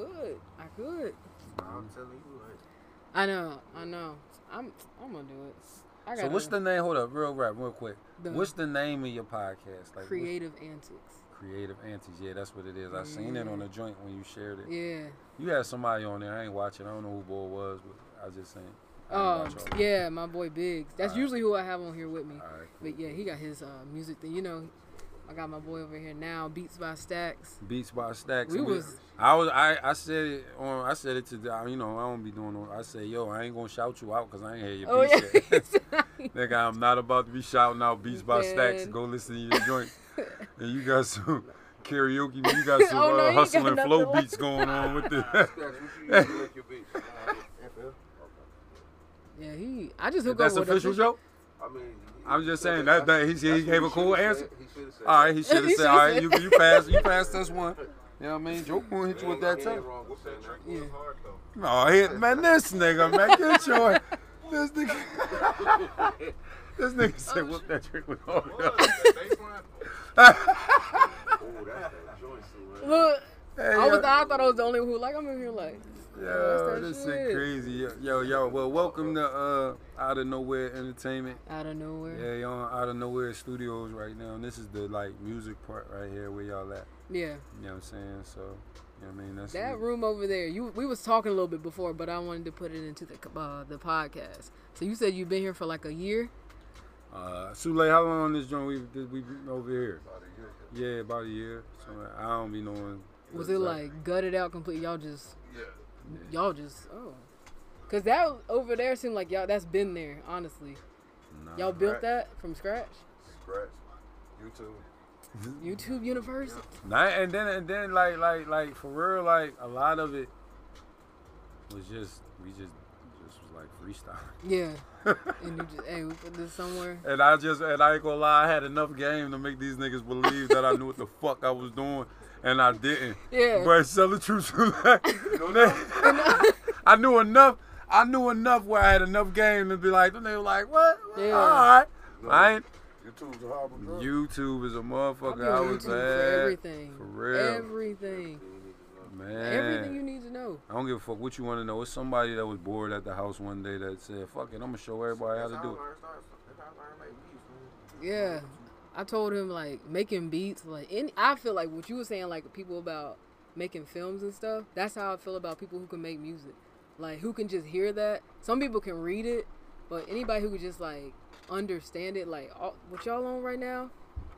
I'm telling you, like, I know. I'm gonna do it. I So gotta, what's the name? Hold up, real quick. The- What's the name of your podcast? Like, Creative Antics? Creative Antics. Yeah, that's what it is. I seen it on the joint when you shared it. Yeah. You had somebody on there. I ain't watching. I don't know who boy was, but I just seen. Oh, yeah, my boy Biggs. That's usually who I have on here with me. All right. But yeah, he got his music thing. You know, I got my boy over here now, Beats by Stacks. Beats by Stacks. I said it on. I said it to you know. I don't be doing no. I said, yo, I ain't gonna shout you out because I ain't hear your Oh, beats yeah. yet. Nigga, I'm not about to be shouting out Beats by Stacks. Man. Go listen to your joint. And you got some karaoke. You got some Oh, no, you hustle got and flow nothing beats going on with this. Scratch, what you use to make your beats? FL? Yeah, I just hooked That's up with official, Joe. I mean, I'm just saying that he gave a cool answer. He should have said. All right, he should have He said, all right, should've you passed this one. You know what I mean? Joe gonna hit you with that too. Wrong with saying that. Yeah. hard though. No, man, this nigga, man, get your this nigga. This nigga said, "Whoop that trick with all What? that." Baseline? Oh, that's that joint, too, man. Look, Hey, I thought I was the only one who like. I'm in here like. yo, that this shit. shit crazy. Yo. Well, welcome to Out of Nowhere Entertainment. Out of nowhere. Yeah, y'all Out of Nowhere Studios right now, and this is the like music part right here where y'all at. Yeah. You know what I'm saying? So, you know what I mean? That's That it. room over there. We was talking a little bit before, but I wanted to put it into the podcast. So you said you've been here for like a year. Sule, how long on this joint we been over here? Yeah, about a year. So I don't be knowing. Was it like gutted out completely? Y'all just oh, cause that over there seemed like y'all that's been there. Honestly, Nah. y'all built that from scratch. Scratch. YouTube. YouTube University. Nah, and then like for real, like a lot of it was just we just was like freestyle. Yeah. And you just we put this somewhere. And I ain't gonna lie, I had enough game to make these niggas believe that I knew what the fuck I was doing. and I didn't. Yeah. But tell the truth, I knew enough. I knew enough where I had enough game to be like, they were like, what? Yeah. All right. I ain't. YouTube's a horrible drug. YouTube is a I'll motherfucker. be I on was YouTube for bad. everything. For real. Everything. Man. Everything you need to know. I don't give a fuck what you want to know. It's somebody that was bored at the house one day that said, fuck it, I'm going to show everybody how to do it. Yeah. I told him, like, making beats, like, I feel like what you were saying, like, people about making films and stuff, that's how I feel about people who can make music. Like, who can just hear that. Some people can read it, but anybody who could just, like, understand it, like, what y'all on right now,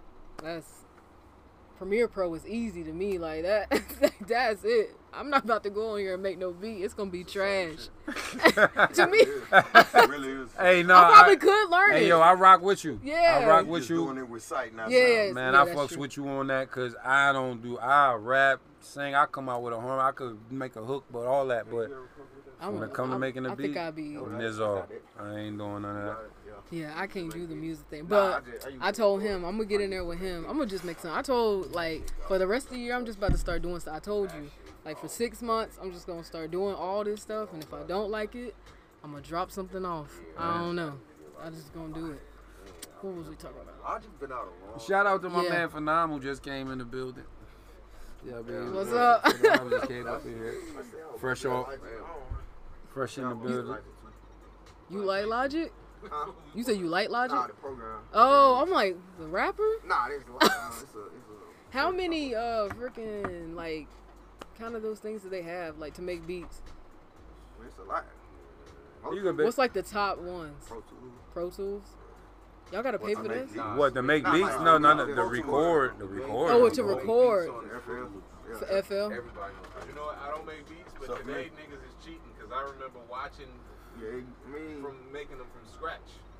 Premiere Pro is easy to me, like, that's it. I'm not about to go on here and make no beat. It's gonna be trash. To me, It really is. Hey, no. I probably could learn it. Hey, yo, I rock with you. Yeah. I rock You with just you. doing it with sight, not Yeah. sound. Man, Yeah, I that's fucks true. with you on that because I rap, sing, I come out with a horn. I could make a hook, but all that. But when it come to making a I beat, think I'd be. it's all. I ain't doing none of that. Yeah, I can't do the music thing. But I told him, I'm going to get in there with him. I'm going to just make some. I told, like, for the rest of the year, I'm just about to start doing stuff. I told you, like, for 6 months, I'm just going to start doing all this stuff. And if I don't like it, I'm going to drop something off. I don't know. I'm just going to do it. What was we talking about? I just been out a long. Shout out to my Yeah. man Phenom who just came in the building. Yeah, man. What's up? Phenom just came up in here. Fresh off. Fresh in the building. You like Logic? Huh? You said you like Logic? Nah, the program. Oh, I'm like, the rapper? Nah, it's a. How many freaking like kind of those things do they have like to make beats? It's a lot. You could be. What's like the top ones? Pro Tools. Pro Tools? Y'all gotta pay for this? What, to make beats? No, the record. The record. Oh, to record FL. for FL? Everybody knows. You know what? I don't make beats, but today niggas is cheating because I remember watching Yeah, I mean, from making them from scratch.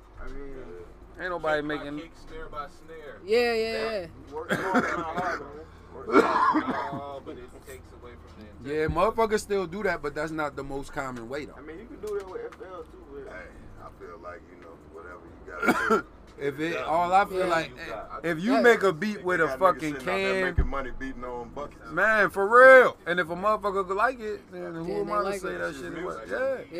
Ain't nobody Kick by making. kick, snare by snare. Yeah. work hard, not hard, man. But it takes away from the Yeah, motherfuckers still do that, but that's not the most common way I though. mean, you can do that with FL too. But Hey, I feel like, whatever you got to If it, all I feel Yeah. like, if you Yeah. make a beat with a fucking can, making money beating on buckets. man, for real. And if a motherfucker could like it, then who Yeah, am they I to like say it. that It's shit? music. Yeah. Yeah. What was it?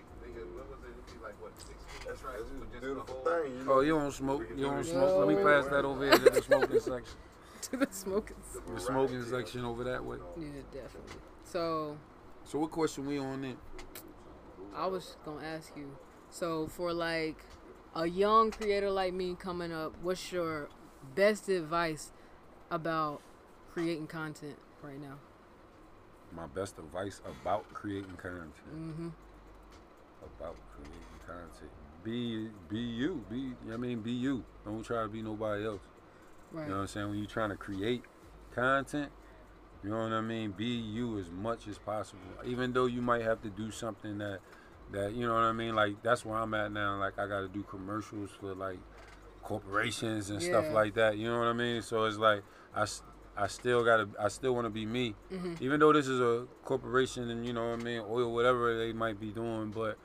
It'd be like what, 16 tracks with just the Beautiful whole. thing. Oh, you don't smoke? You don't smoke? Let me pass that over here to the smoking section. To the smoking. The smoking section over that way. Yeah, definitely. So So what question we on then? I was gonna ask you. So for like a young creator like me coming up, what's your best advice about creating content right now? My best advice about creating content. Mm-hmm. About creating content. Be you. Be you. Don't try to be nobody else. Right. You know what I'm saying? When you're trying to create content, you know what I mean? Be you as much as possible. Even though you might have to do something that you know what I mean? Like, that's where I'm at now. Like, I got to do commercials for, like, corporations and stuff Yeah. like that. You know what I mean? So it's like, I still want to be me. Mm-hmm. Even though this is a corporation and, you know what I mean, oil, whatever they might be doing, but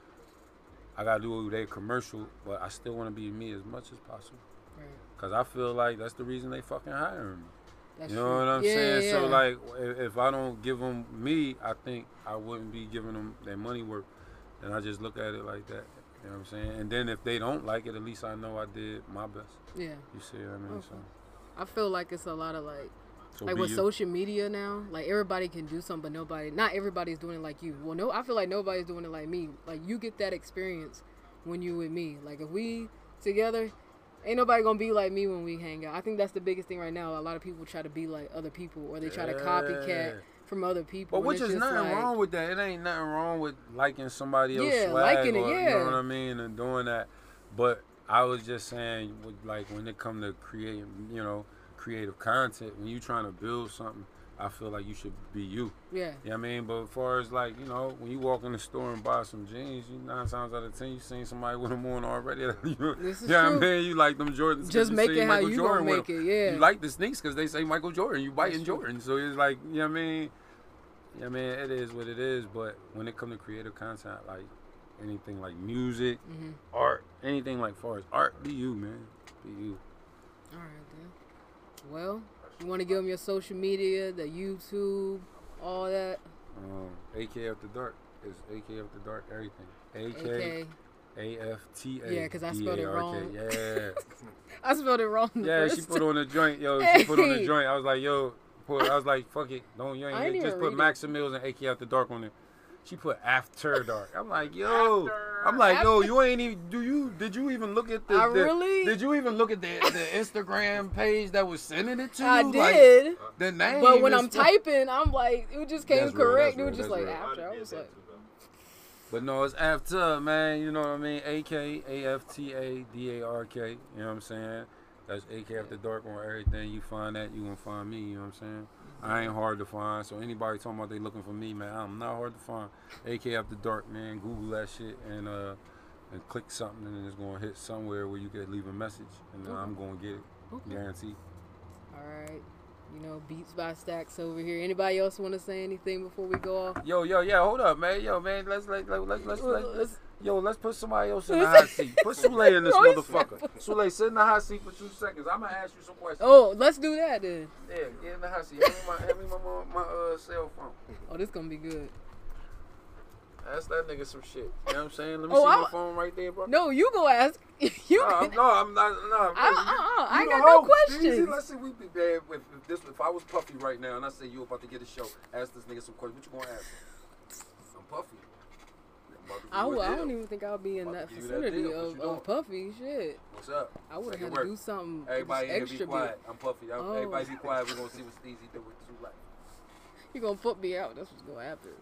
I got to do their commercial, but I still want to be me as much as possible. Right. Because I feel like that's the reason they fucking hiring me. That's You know true. what I'm Yeah, saying? yeah. So, like, if I don't give them me, I think I wouldn't be giving them their money worth. And I just look at it like that. You know what I'm saying? And then if they don't like it, at least I know I did my best. Yeah. You see what I mean? Okay. I feel like it's a lot of So like be with you. social media now, like everybody can do something, but not everybody's doing it like you. Well, no, I feel like nobody's doing it like me. Like, you get that experience when you with me. Like, if we together, ain't nobody gonna be like me when we hang out. I think that's the biggest thing right now. A lot of people try to be like other people, or they try to copycat from other people. But and which it's is just nothing like, wrong with that. It ain't nothing wrong with liking somebody else's Yeah, swag liking it, or, you yeah. know what I mean, and doing that. But I was just saying, like, when it come to creating, creative content, when you trying to build something, I feel like you should be you. Yeah. You know what I mean? But as far as, like, when you walk in the store and buy some jeans, 9 times out of 10, you seen somebody with them on already. This is Yeah, true. I mean, you like them Jordans. 'cause Just you make see it how Michael you Jordan gonna with make them. it, yeah. You like the sneaks because they say Michael Jordan. You biting That's true. Jordan. So it's like, you know what I mean? Yeah, man, it is what it is. But when it comes to creative content, like anything like music, Mm-hmm. art, anything like far as art, be you, man. Be you. All right, then. Well, You want to give them your social media, the YouTube, all that. AK After Dark is AK After Dark. Everything. AK. AFTA. Yeah, 'cause I spelled it wrong. Yeah. I spelled it wrong. Yeah, she put on the joint, yo. She put on the joint. I was like, yo, I was like, fuck it, you I ain't didn't just even put read Max and Mills and AK After Dark on there. She put After Dark. I'm like, yo, you ain't even. Did you even look at the? Did you even look at the Instagram page that was sending it to you? I did. Like, the name. But when I'm typing, I'm like, it just came That's real, correct. that's It was real, just that's like real. after. I was like, But no, it's After, man. You know what I mean? AK AFTA DARK. You know what I'm saying? That's AK After Dark on everything. You find that, you gonna find me. You know what I'm saying? I ain't hard to find. So anybody talking about they looking for me, man, I'm not hard to find. AK After Dark, man. Google that shit and click something, and it's gonna hit somewhere where you can leave a message, and then I'm gonna get it, guaranteed. all right. You know, Beats by Stacks over here. Anybody else want to say anything before we go off? Yo, hold up, man. Yo, man, let's put somebody else in the hot seat. Put Souley in this motherfucker. Souley, sit in the hot seat for 2 seconds. I'm gonna ask you some questions. Oh, let's do that then. Yeah, get in the hot seat. Hand me my cell phone. Oh, this gonna be good. Ask that nigga some shit. You know what I'm saying? Let me see my phone right there, bro. No, you go ask. I'm not. No, I ain't you got the no host. questions. Easy. Let's see, we be bad if I was Puffy right now and I say you about to get a show, ask this nigga some questions. What you gonna ask? I'm Puffy. I don't even think I'll be in that vicinity of Puffy. Shit. What's up? I would have had to do something Everybody extra be quiet. I'm Puffy. Oh. Everybody be quiet. We're gonna see what Steezy do with Souley. You gonna put me out. That's what's gonna happen.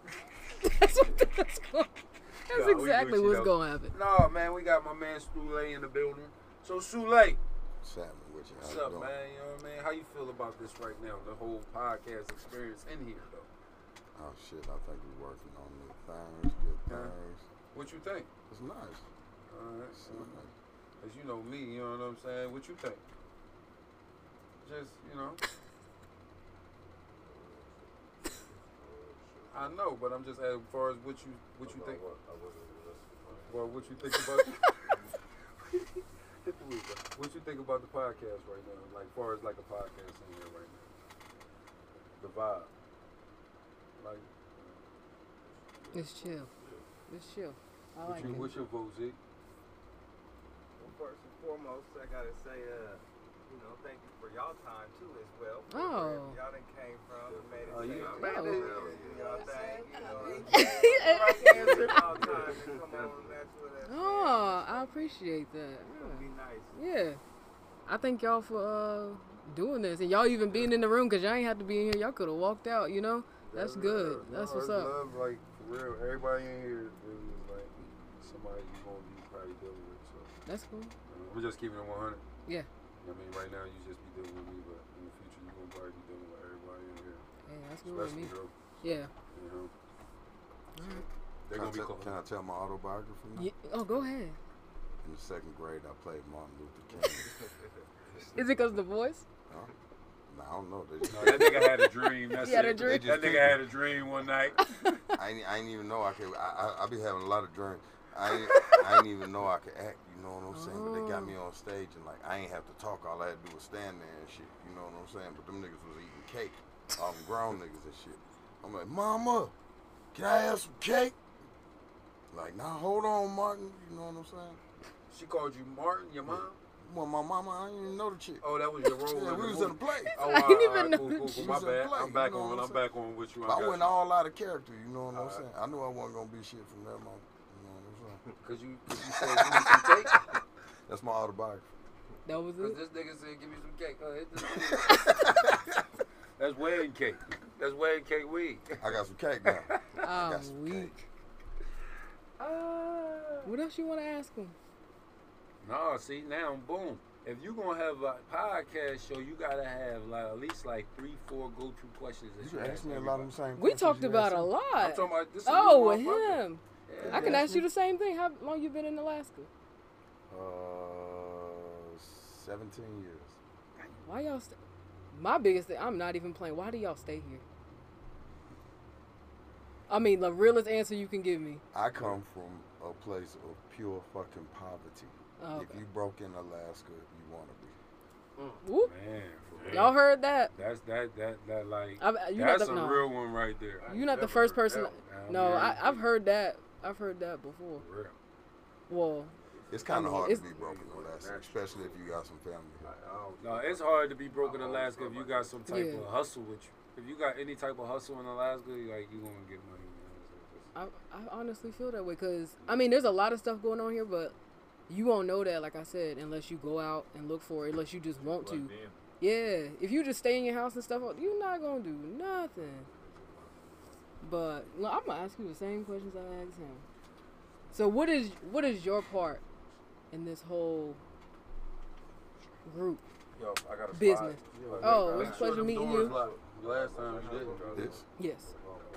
That's exactly what's gonna happen. No, man, we got my man Souley in the building. So Souley, What's happening with you? what's up, man? You know what I mean? How you feel about this right now? The whole podcast experience in here, though. Oh shit! I think we're working on new things, good things. What you think? It's nice. All right. It's nice. As you know me, you know what I'm saying? What you think? Just, you know. I know, but I'm just as far as what you think. Well, what you think about hit the week, bro. What you think about the podcast right now? Like, far as like a podcast in here right now, the vibe. Like, It's chill. It's chill. I like it. what's your vote, Zeke? Well, first and foremost, I gotta say, thank you for y'all time too as well. Oh. Y'all done came from and made it. Oh, to you- y'all yeah. y'all thing, Oh, I appreciate that. Be nice. Yeah. I thank y'all for doing this. And y'all even being in the room because y'all ain't have to be in here. Y'all could have walked out, you know? That's good. That's what's up. Love, like, for real, everybody in here is like somebody you gonna be probably dealing with. So That's cool. we're just keeping it 100. Yeah. I mean, right now you just be dealing with me, but in the future you gonna probably be dealing with everybody in here, Hey, that's good with especially me. her. Yeah. You know, Alright. they're gonna be cool. Can I tell my autobiography now? Yeah. Oh, go ahead. In the 2nd grade, I played Martin Luther King. Is it because of the voice? Huh? No, I don't know. They just, No, that nigga had a dream. That's He had a it. dream? That nigga had a dream one night. I ain't even know I could. I be having a lot of dreams. I ain't even know I could act. You know what I'm saying? But they got me on stage and like I ain't have to talk. All I had to do was stand there and shit. You know what I'm saying? But them niggas was eating cake. All them grown niggas and shit. I'm like, Mama, can I have some cake? Like, nah, hold on, Martin. You know what I'm saying? She called you Martin, your mom? Well, my mama, I didn't even know the chick. Oh, that was your role. Yeah, we was in a play. Oh, I didn't even know cool. She My was in bad. play, I'm back you know on. what I'm I'm back on with you. I went you. all out of character. You know what I'm saying? I knew I wasn't gonna be shit from that moment. You know what I'm saying? Cause you said give me some cake. That's my autobiography. That was Cause it? this nigga said give me some cake. That's wedding cake. That's wedding cake weed. I got some cake now. Oh, got some weak. What else you want to ask him? No, see now, boom. If you gonna have a podcast show, you gotta have like at least like 3-4 go-to questions. That You can ask me a lot of the same We questions talked you about asked a me. lot. I'm talking about this. Oh, with him. Yeah. I can ask you the same thing. How long you been in Alaska? 17 years. Why y'all stay? My biggest thing, I'm not even playing. Why do y'all stay here? I mean, the realest answer you can give me. I come from a place of pure fucking poverty. Oh, If you broke in Alaska, you want to be. Whoop. Man, for real. Y'all heard that? That's that like You not that's the, a no. real one right there. You're not the Never first heard person. that one. No, man. I've heard that. I've heard that before. For real. Well, It's kind I of mean, hard to it's- be broke in Alaska, especially if you got some family here. No, it's hard to be broke in Alaska if you got some type Yeah. of hustle with you. If you got any type of hustle in Alaska, like you gonna get money. I honestly feel that way because I mean, there's a lot of stuff going on here, but you won't know that, like I said, unless you go out and look for it, unless you just want to. Yeah, if you just stay in your house and stuff, you're not gonna do nothing. But well, I'm gonna ask you the same questions I asked him. So what is your part in this whole group Yo, I got a business? spot. Oh, Make it's a sure pleasure them meeting doors you. locked. Last time you didn't. This Yes.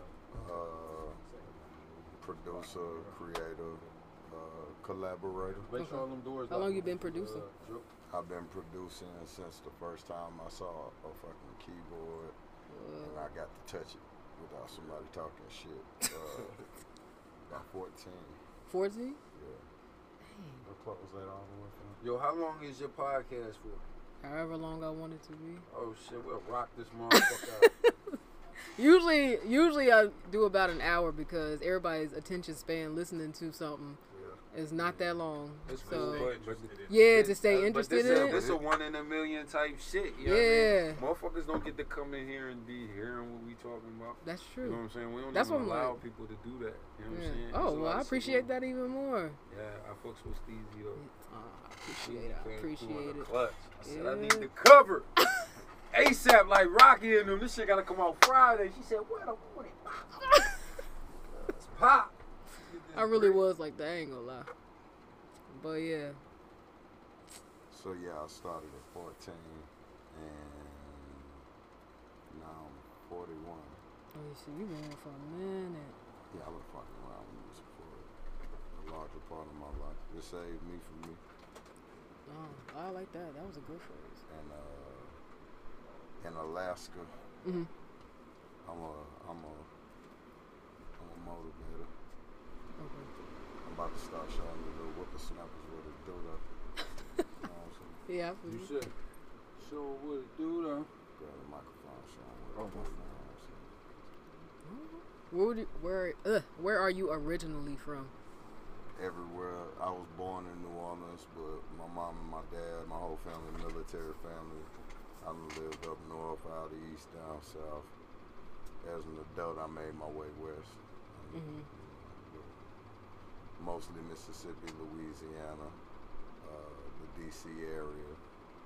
producer, creator, collaborator. Make sure all them doors How locked. long you been producing? I've been producing since the first time I saw a fucking keyboard and I got to touch it without somebody talking shit. About 14. 14? Yeah. What was that all the way from? Yo, how long is your podcast for? However long I want it to be. Oh shit, we'll rock this motherfucker out. Usually I do about an hour because everybody's attention span listening to something is not that long. It's So cool, but yeah, to stay but interested this in This it. a one in a million type shit. You know Yeah. what I mean? Motherfuckers don't get to come in here and be hearing what we talking about. That's You know what true. I'm saying? We don't That's even what I'm allow like. people to do that. You know what Yeah. I'm saying? Oh There's a well, lot I of appreciate shit that even more. Yeah, I fucks with Steezy though. I appreciate it. I appreciate it. Clutch. I said I Yeah. need the cover. ASAP like Rocky and them. This shit gotta come out Friday. She said, "Where the money? It's pop." I really was like that. I ain't gonna lie. But yeah. So yeah, I started at 14 and now I'm 41. Oh, you see, you been here for a minute. Yeah, I've been fucking around with music for a larger part of my life. It saved me from me. Oh, I like that. That was a good phrase. And in Alaska, Mhm. I'm a motivator. Okay. I'm about to start showing you the whippersnappers what it do though. You know what I'm saying? Yeah, I feel You you. should show what it do though. Grab the microphone, show 'em what it do. You know what I'm saying? Where are you originally from? Everywhere. I was born in New Orleans, but my mom and my dad, my whole family, military family. I lived up north, out east, down south. As an adult, I made my way west. Mhm. Mostly Mississippi, Louisiana, the DC area,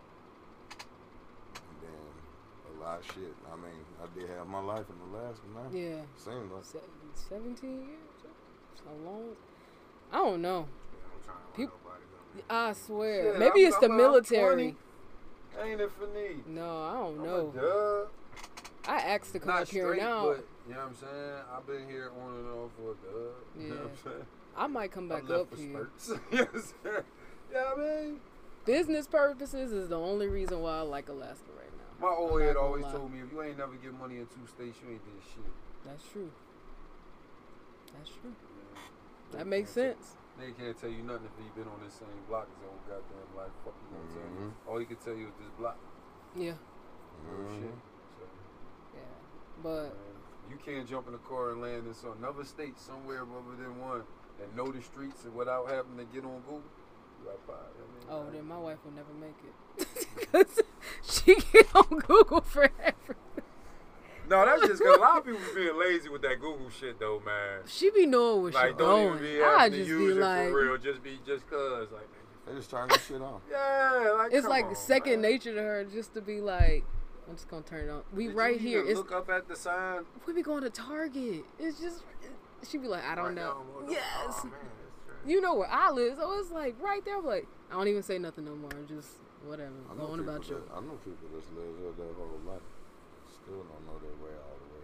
and then a lot of shit. I mean, I did have my life in Alaska now. Yeah. Seems like 17 years? So long? I don't know. People, I swear. Shit, Maybe it's the I'm military. 20. Ain't it for me? No, I don't I'm know. a dub. I asked to come Not up here straight, now. but you know what I'm saying? I've been here on and off for a dub. You know what I'm Yeah. saying? I might come back I left up for here. spurts. You know what I'm saying? Yeah, I mean, Business purposes is the only reason why I like Alaska right now. my old I'm not head gonna always lie. told me if you ain't never get money in 2 states, you ain't did shit. That's true. That's true. That makes sense. They can't tell you nothing if you been on this same block his whole goddamn life. Fuck you gonna tell you. All he can tell you is this block. Yeah. Real shit. So, Yeah. But man, you can't jump in a car and land in some another state somewhere other than one and know the streets and without having to get on Google. You got fired. I mean, then my wife will never make it. 'Cause she get on Google for everything. no, that's just because a lot of people being lazy with that Google shit though, man. She be knowing where Like, she don't even going. be I having to just use be it like, for real. Just cause, like, they just turn this shit on. yeah, like it's come like on, second man. nature to her just to be like, I'm just gonna turn it on. We Did right you here. even It's look up at the sign. we be going to Target. It's just she be like, I don't Right know. now, I'm Yes. oh, man, that's trash. You know where I live, so it's like right there. I'm like, I don't even say nothing no more. Just whatever. I Going about you. I know people that's lived here their whole life. Still don't know their way all the way around.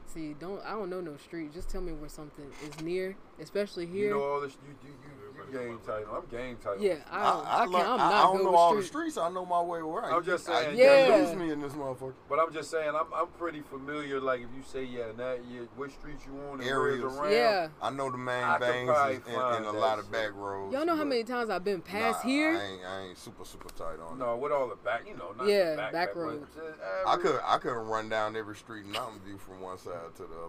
See, I don't know no street. Just tell me where something is near, especially here. You know all this. You game title. I'm game title. Yeah, I'm not don't good know with all the streets. streets. I know my way around. I'm just saying. You Yeah. can't lose me in this motherfucker. But I'm just saying, I'm pretty familiar. Like if you say what streets you on and Areas. where's around. Yeah. I know the main I could bangs probably and find a that lot of shit. back roads. Y'all know how but many times I've been past nah, here? I ain't super tight on it. No, with all the back, not Yeah, the back but roads. just I couldn't run down every street in Mountain View from one side to the other.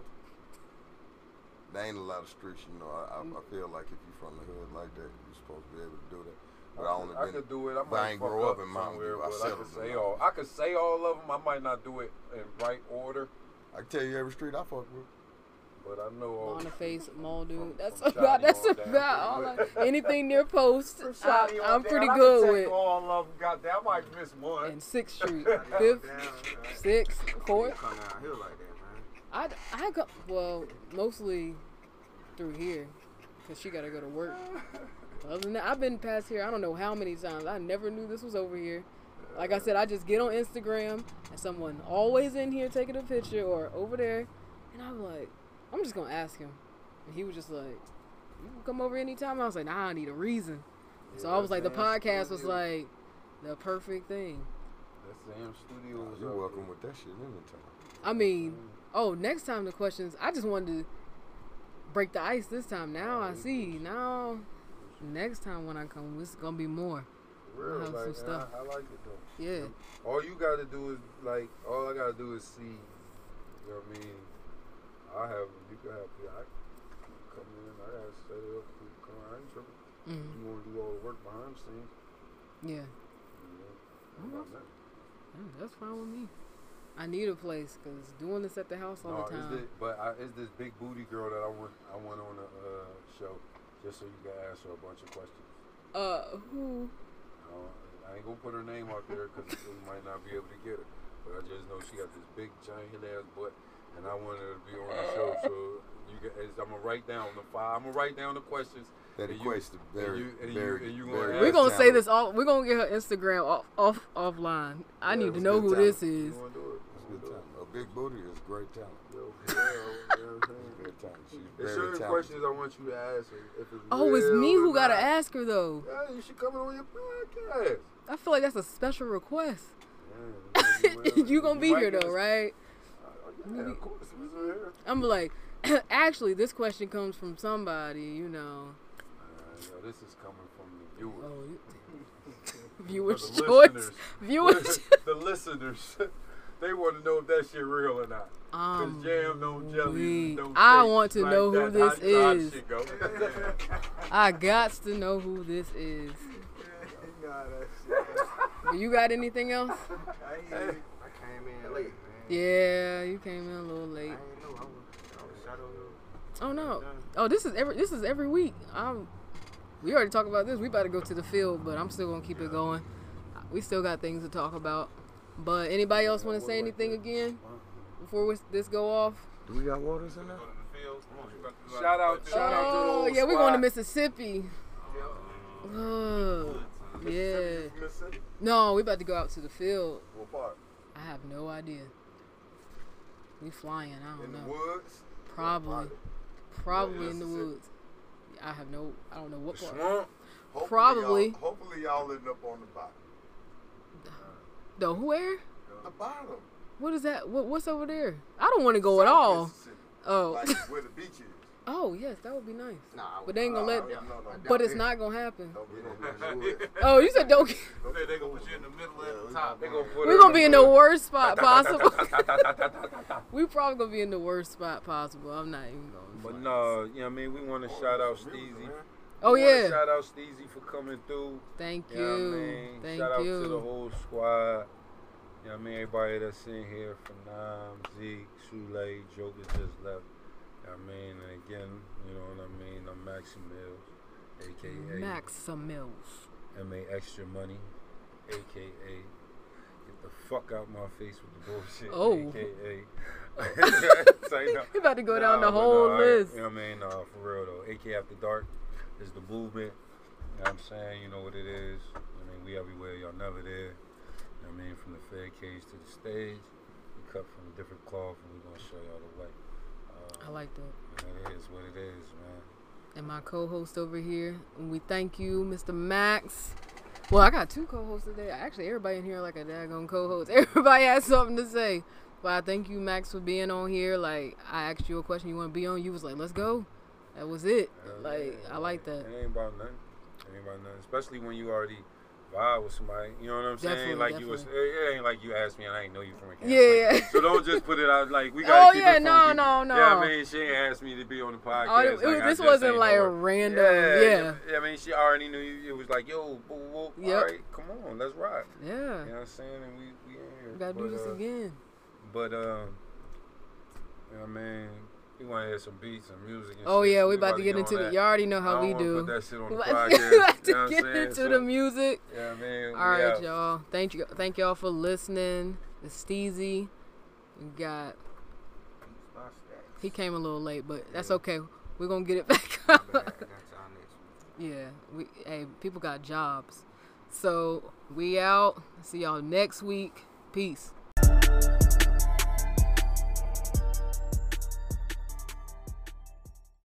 There ain't a lot of streets, I feel like if you from the hood like that, you're supposed to be able to do that. But I could do it. I but might I ain't fuck grow up in somewhere, Mountain View. but I settled could in say Mountain all. I could say all of them. I might not do it in right order, I can tell you every street I fuck with. but I know all. Boniface, Muldoon. That's from about Shotty on down. all. anything near Post. Shotty on I'm down. pretty I can good tell with. you all of them. Goddamn, I might miss one. And 6th Street, Down, 5th, down. 6th, 4th. Come down here like that, man. I go mostly through here, cause she gotta go to work. Other than that, I've been past here. I don't know how many times. I never knew this was over here. Like I said, I just get on Instagram and someone always in here taking a picture or over there, and I'm like, I'm just gonna ask him, and he was just like, you can come over anytime. I was like, nah, I need a reason. So I was like, the podcast was like the perfect thing. That Sam Studio was You're up welcome with that shit anytime. I mean, next time the questions, I just wanted to break the ice this time. Now I see. Now, next time when I come, it's going to be more. For real, have some like, stuff. I like it though. Yeah. All you gotta do is all I gotta do is see. You know what I mean? You can have me. I can come in. I gotta set it up. You come on, I ain't tripping. Mm-hmm. You wanna do all the work behind the scenes? Yeah. How about that? Yeah, that's fine with me. I need a place because doing this at the house all the time. It's this big booty girl that I went on a show just so you can ask her a bunch of questions. Who? I ain't gonna put her name out there because we might not be able to get her. But I just know she got this big giant ass butt, and I wanted her to be on the show. So I'm gonna write down the questions. That equates to very. We're gonna say this all. We're gonna get her Instagram offline. I need to know who this is. You wanna do it? Good talent. A big booty is great talent. Great talent. She's There's very certain talented. questions I want you to ask her. If it's Oh, it's real me or who gotta not. ask her though. Yeah, you should come on your podcast. I feel like that's a special request. Yeah, You gonna be might here though, get- right? Yeah, of course. Who's in here? I'm like, actually, this question comes from somebody, Yo, this is coming from the viewers. Oh, viewer's The choice. listeners. Viewers. The listeners. They want to know if that shit real or not. Cause jam don't jelly don't I shake want to like know who that. this How is. shit go. I gots to know who this is. You got anything else? I came in late, man. Yeah, you came in a little late. I ain't know. I was shadow. Oh no. Oh, this is every week. We already talked about this. We about to go to the field, but I'm still gonna keep it going. We still got things to talk about. But anybody else want to say anything again before this go off? Do we got waters in there? Shout out to the Oh whole yeah, we're going to squad. Mississippi. Oh, yeah. Mississippi? No, we about to go out to the field. What part? I have no idea. We flying. I don't In the know. woods? Probably in the woods. I don't know what part. Swamp. Hopefully Probably. Hopefully y'all ended up on the bottom. The where? The bottom. What is that? What's over there? I don't want to go at all. Mississippi. Oh. Like where the beach is. Oh yes, that would be nice. Nah, But they ain't gonna let. No. But it's not gonna happen. Don't get in the woods. Oh, you said don't. They gonna put you in the middle at the top. They gonna put We're her gonna be in the middle. worst spot possible. We probably gonna be in the worst spot possible. I'm not even going. But no, you know what I mean? We want to shout out Steezy. Oh We wanna yeah. Shout out Steezy for coming through. Thank You know what I you. mean? Thank Shout out you. to the whole squad. You know what I mean? Everybody that's in here from Nam, Zeke, Shule, Joker just left. You know what I mean? And again, you know what I mean? I'm Maxi Mills, a.k.a. Maximils. M.A. Extra Money, a.k.a. Get the fuck out my face with the bullshit, Oh. a.k.a. Say no. We about to go down the But whole list. You know what I mean? For real though. AK After Dark is the movement. You know what I'm saying? You know what it is. I mean, we everywhere. Y'all never there. You know what I mean? From the Fed cage to the stage. We cut from a different cloth and we're going to show y'all the way. I like that. It is what it is, man. And my co-host over here, and we thank you, Mr. Max. Well, I got 2 co-hosts today. Actually, everybody in here like a daggone co-host. Everybody has something to say. But I thank you, Max, for being on here. Like, I asked you a question you want to be on. You was like, let's go. That was it. Like, I like that. It ain't about nothing. Especially when you already vibe with somebody. You know what I'm saying? Definitely, It ain't like you asked me and I ain't know you from a camp. Yeah. So don't just put it out like we gotta keep it funky. No. Yeah, I mean, she ain't asked me to be on the podcast. This wasn't like a random. Yeah. I mean, she already knew you. It was like, yo, all right, come on, let's rock. Yeah. You know what I'm saying? And we in here. We gotta do this again. But you know what I mean? We want to hear some beats and music. And Oh shit. yeah, So we about to get into the. You already know how we do. Put that shit on the We podcast. about to You know what get I'm saying? into the music. Yeah, man. All right, y'all. Thank y'all for listening. It's Steezy. We got. He came a little late, but that's okay. We're gonna get it back I up. got y'all next week. Yeah, people got jobs. So we out. See y'all next week. Peace.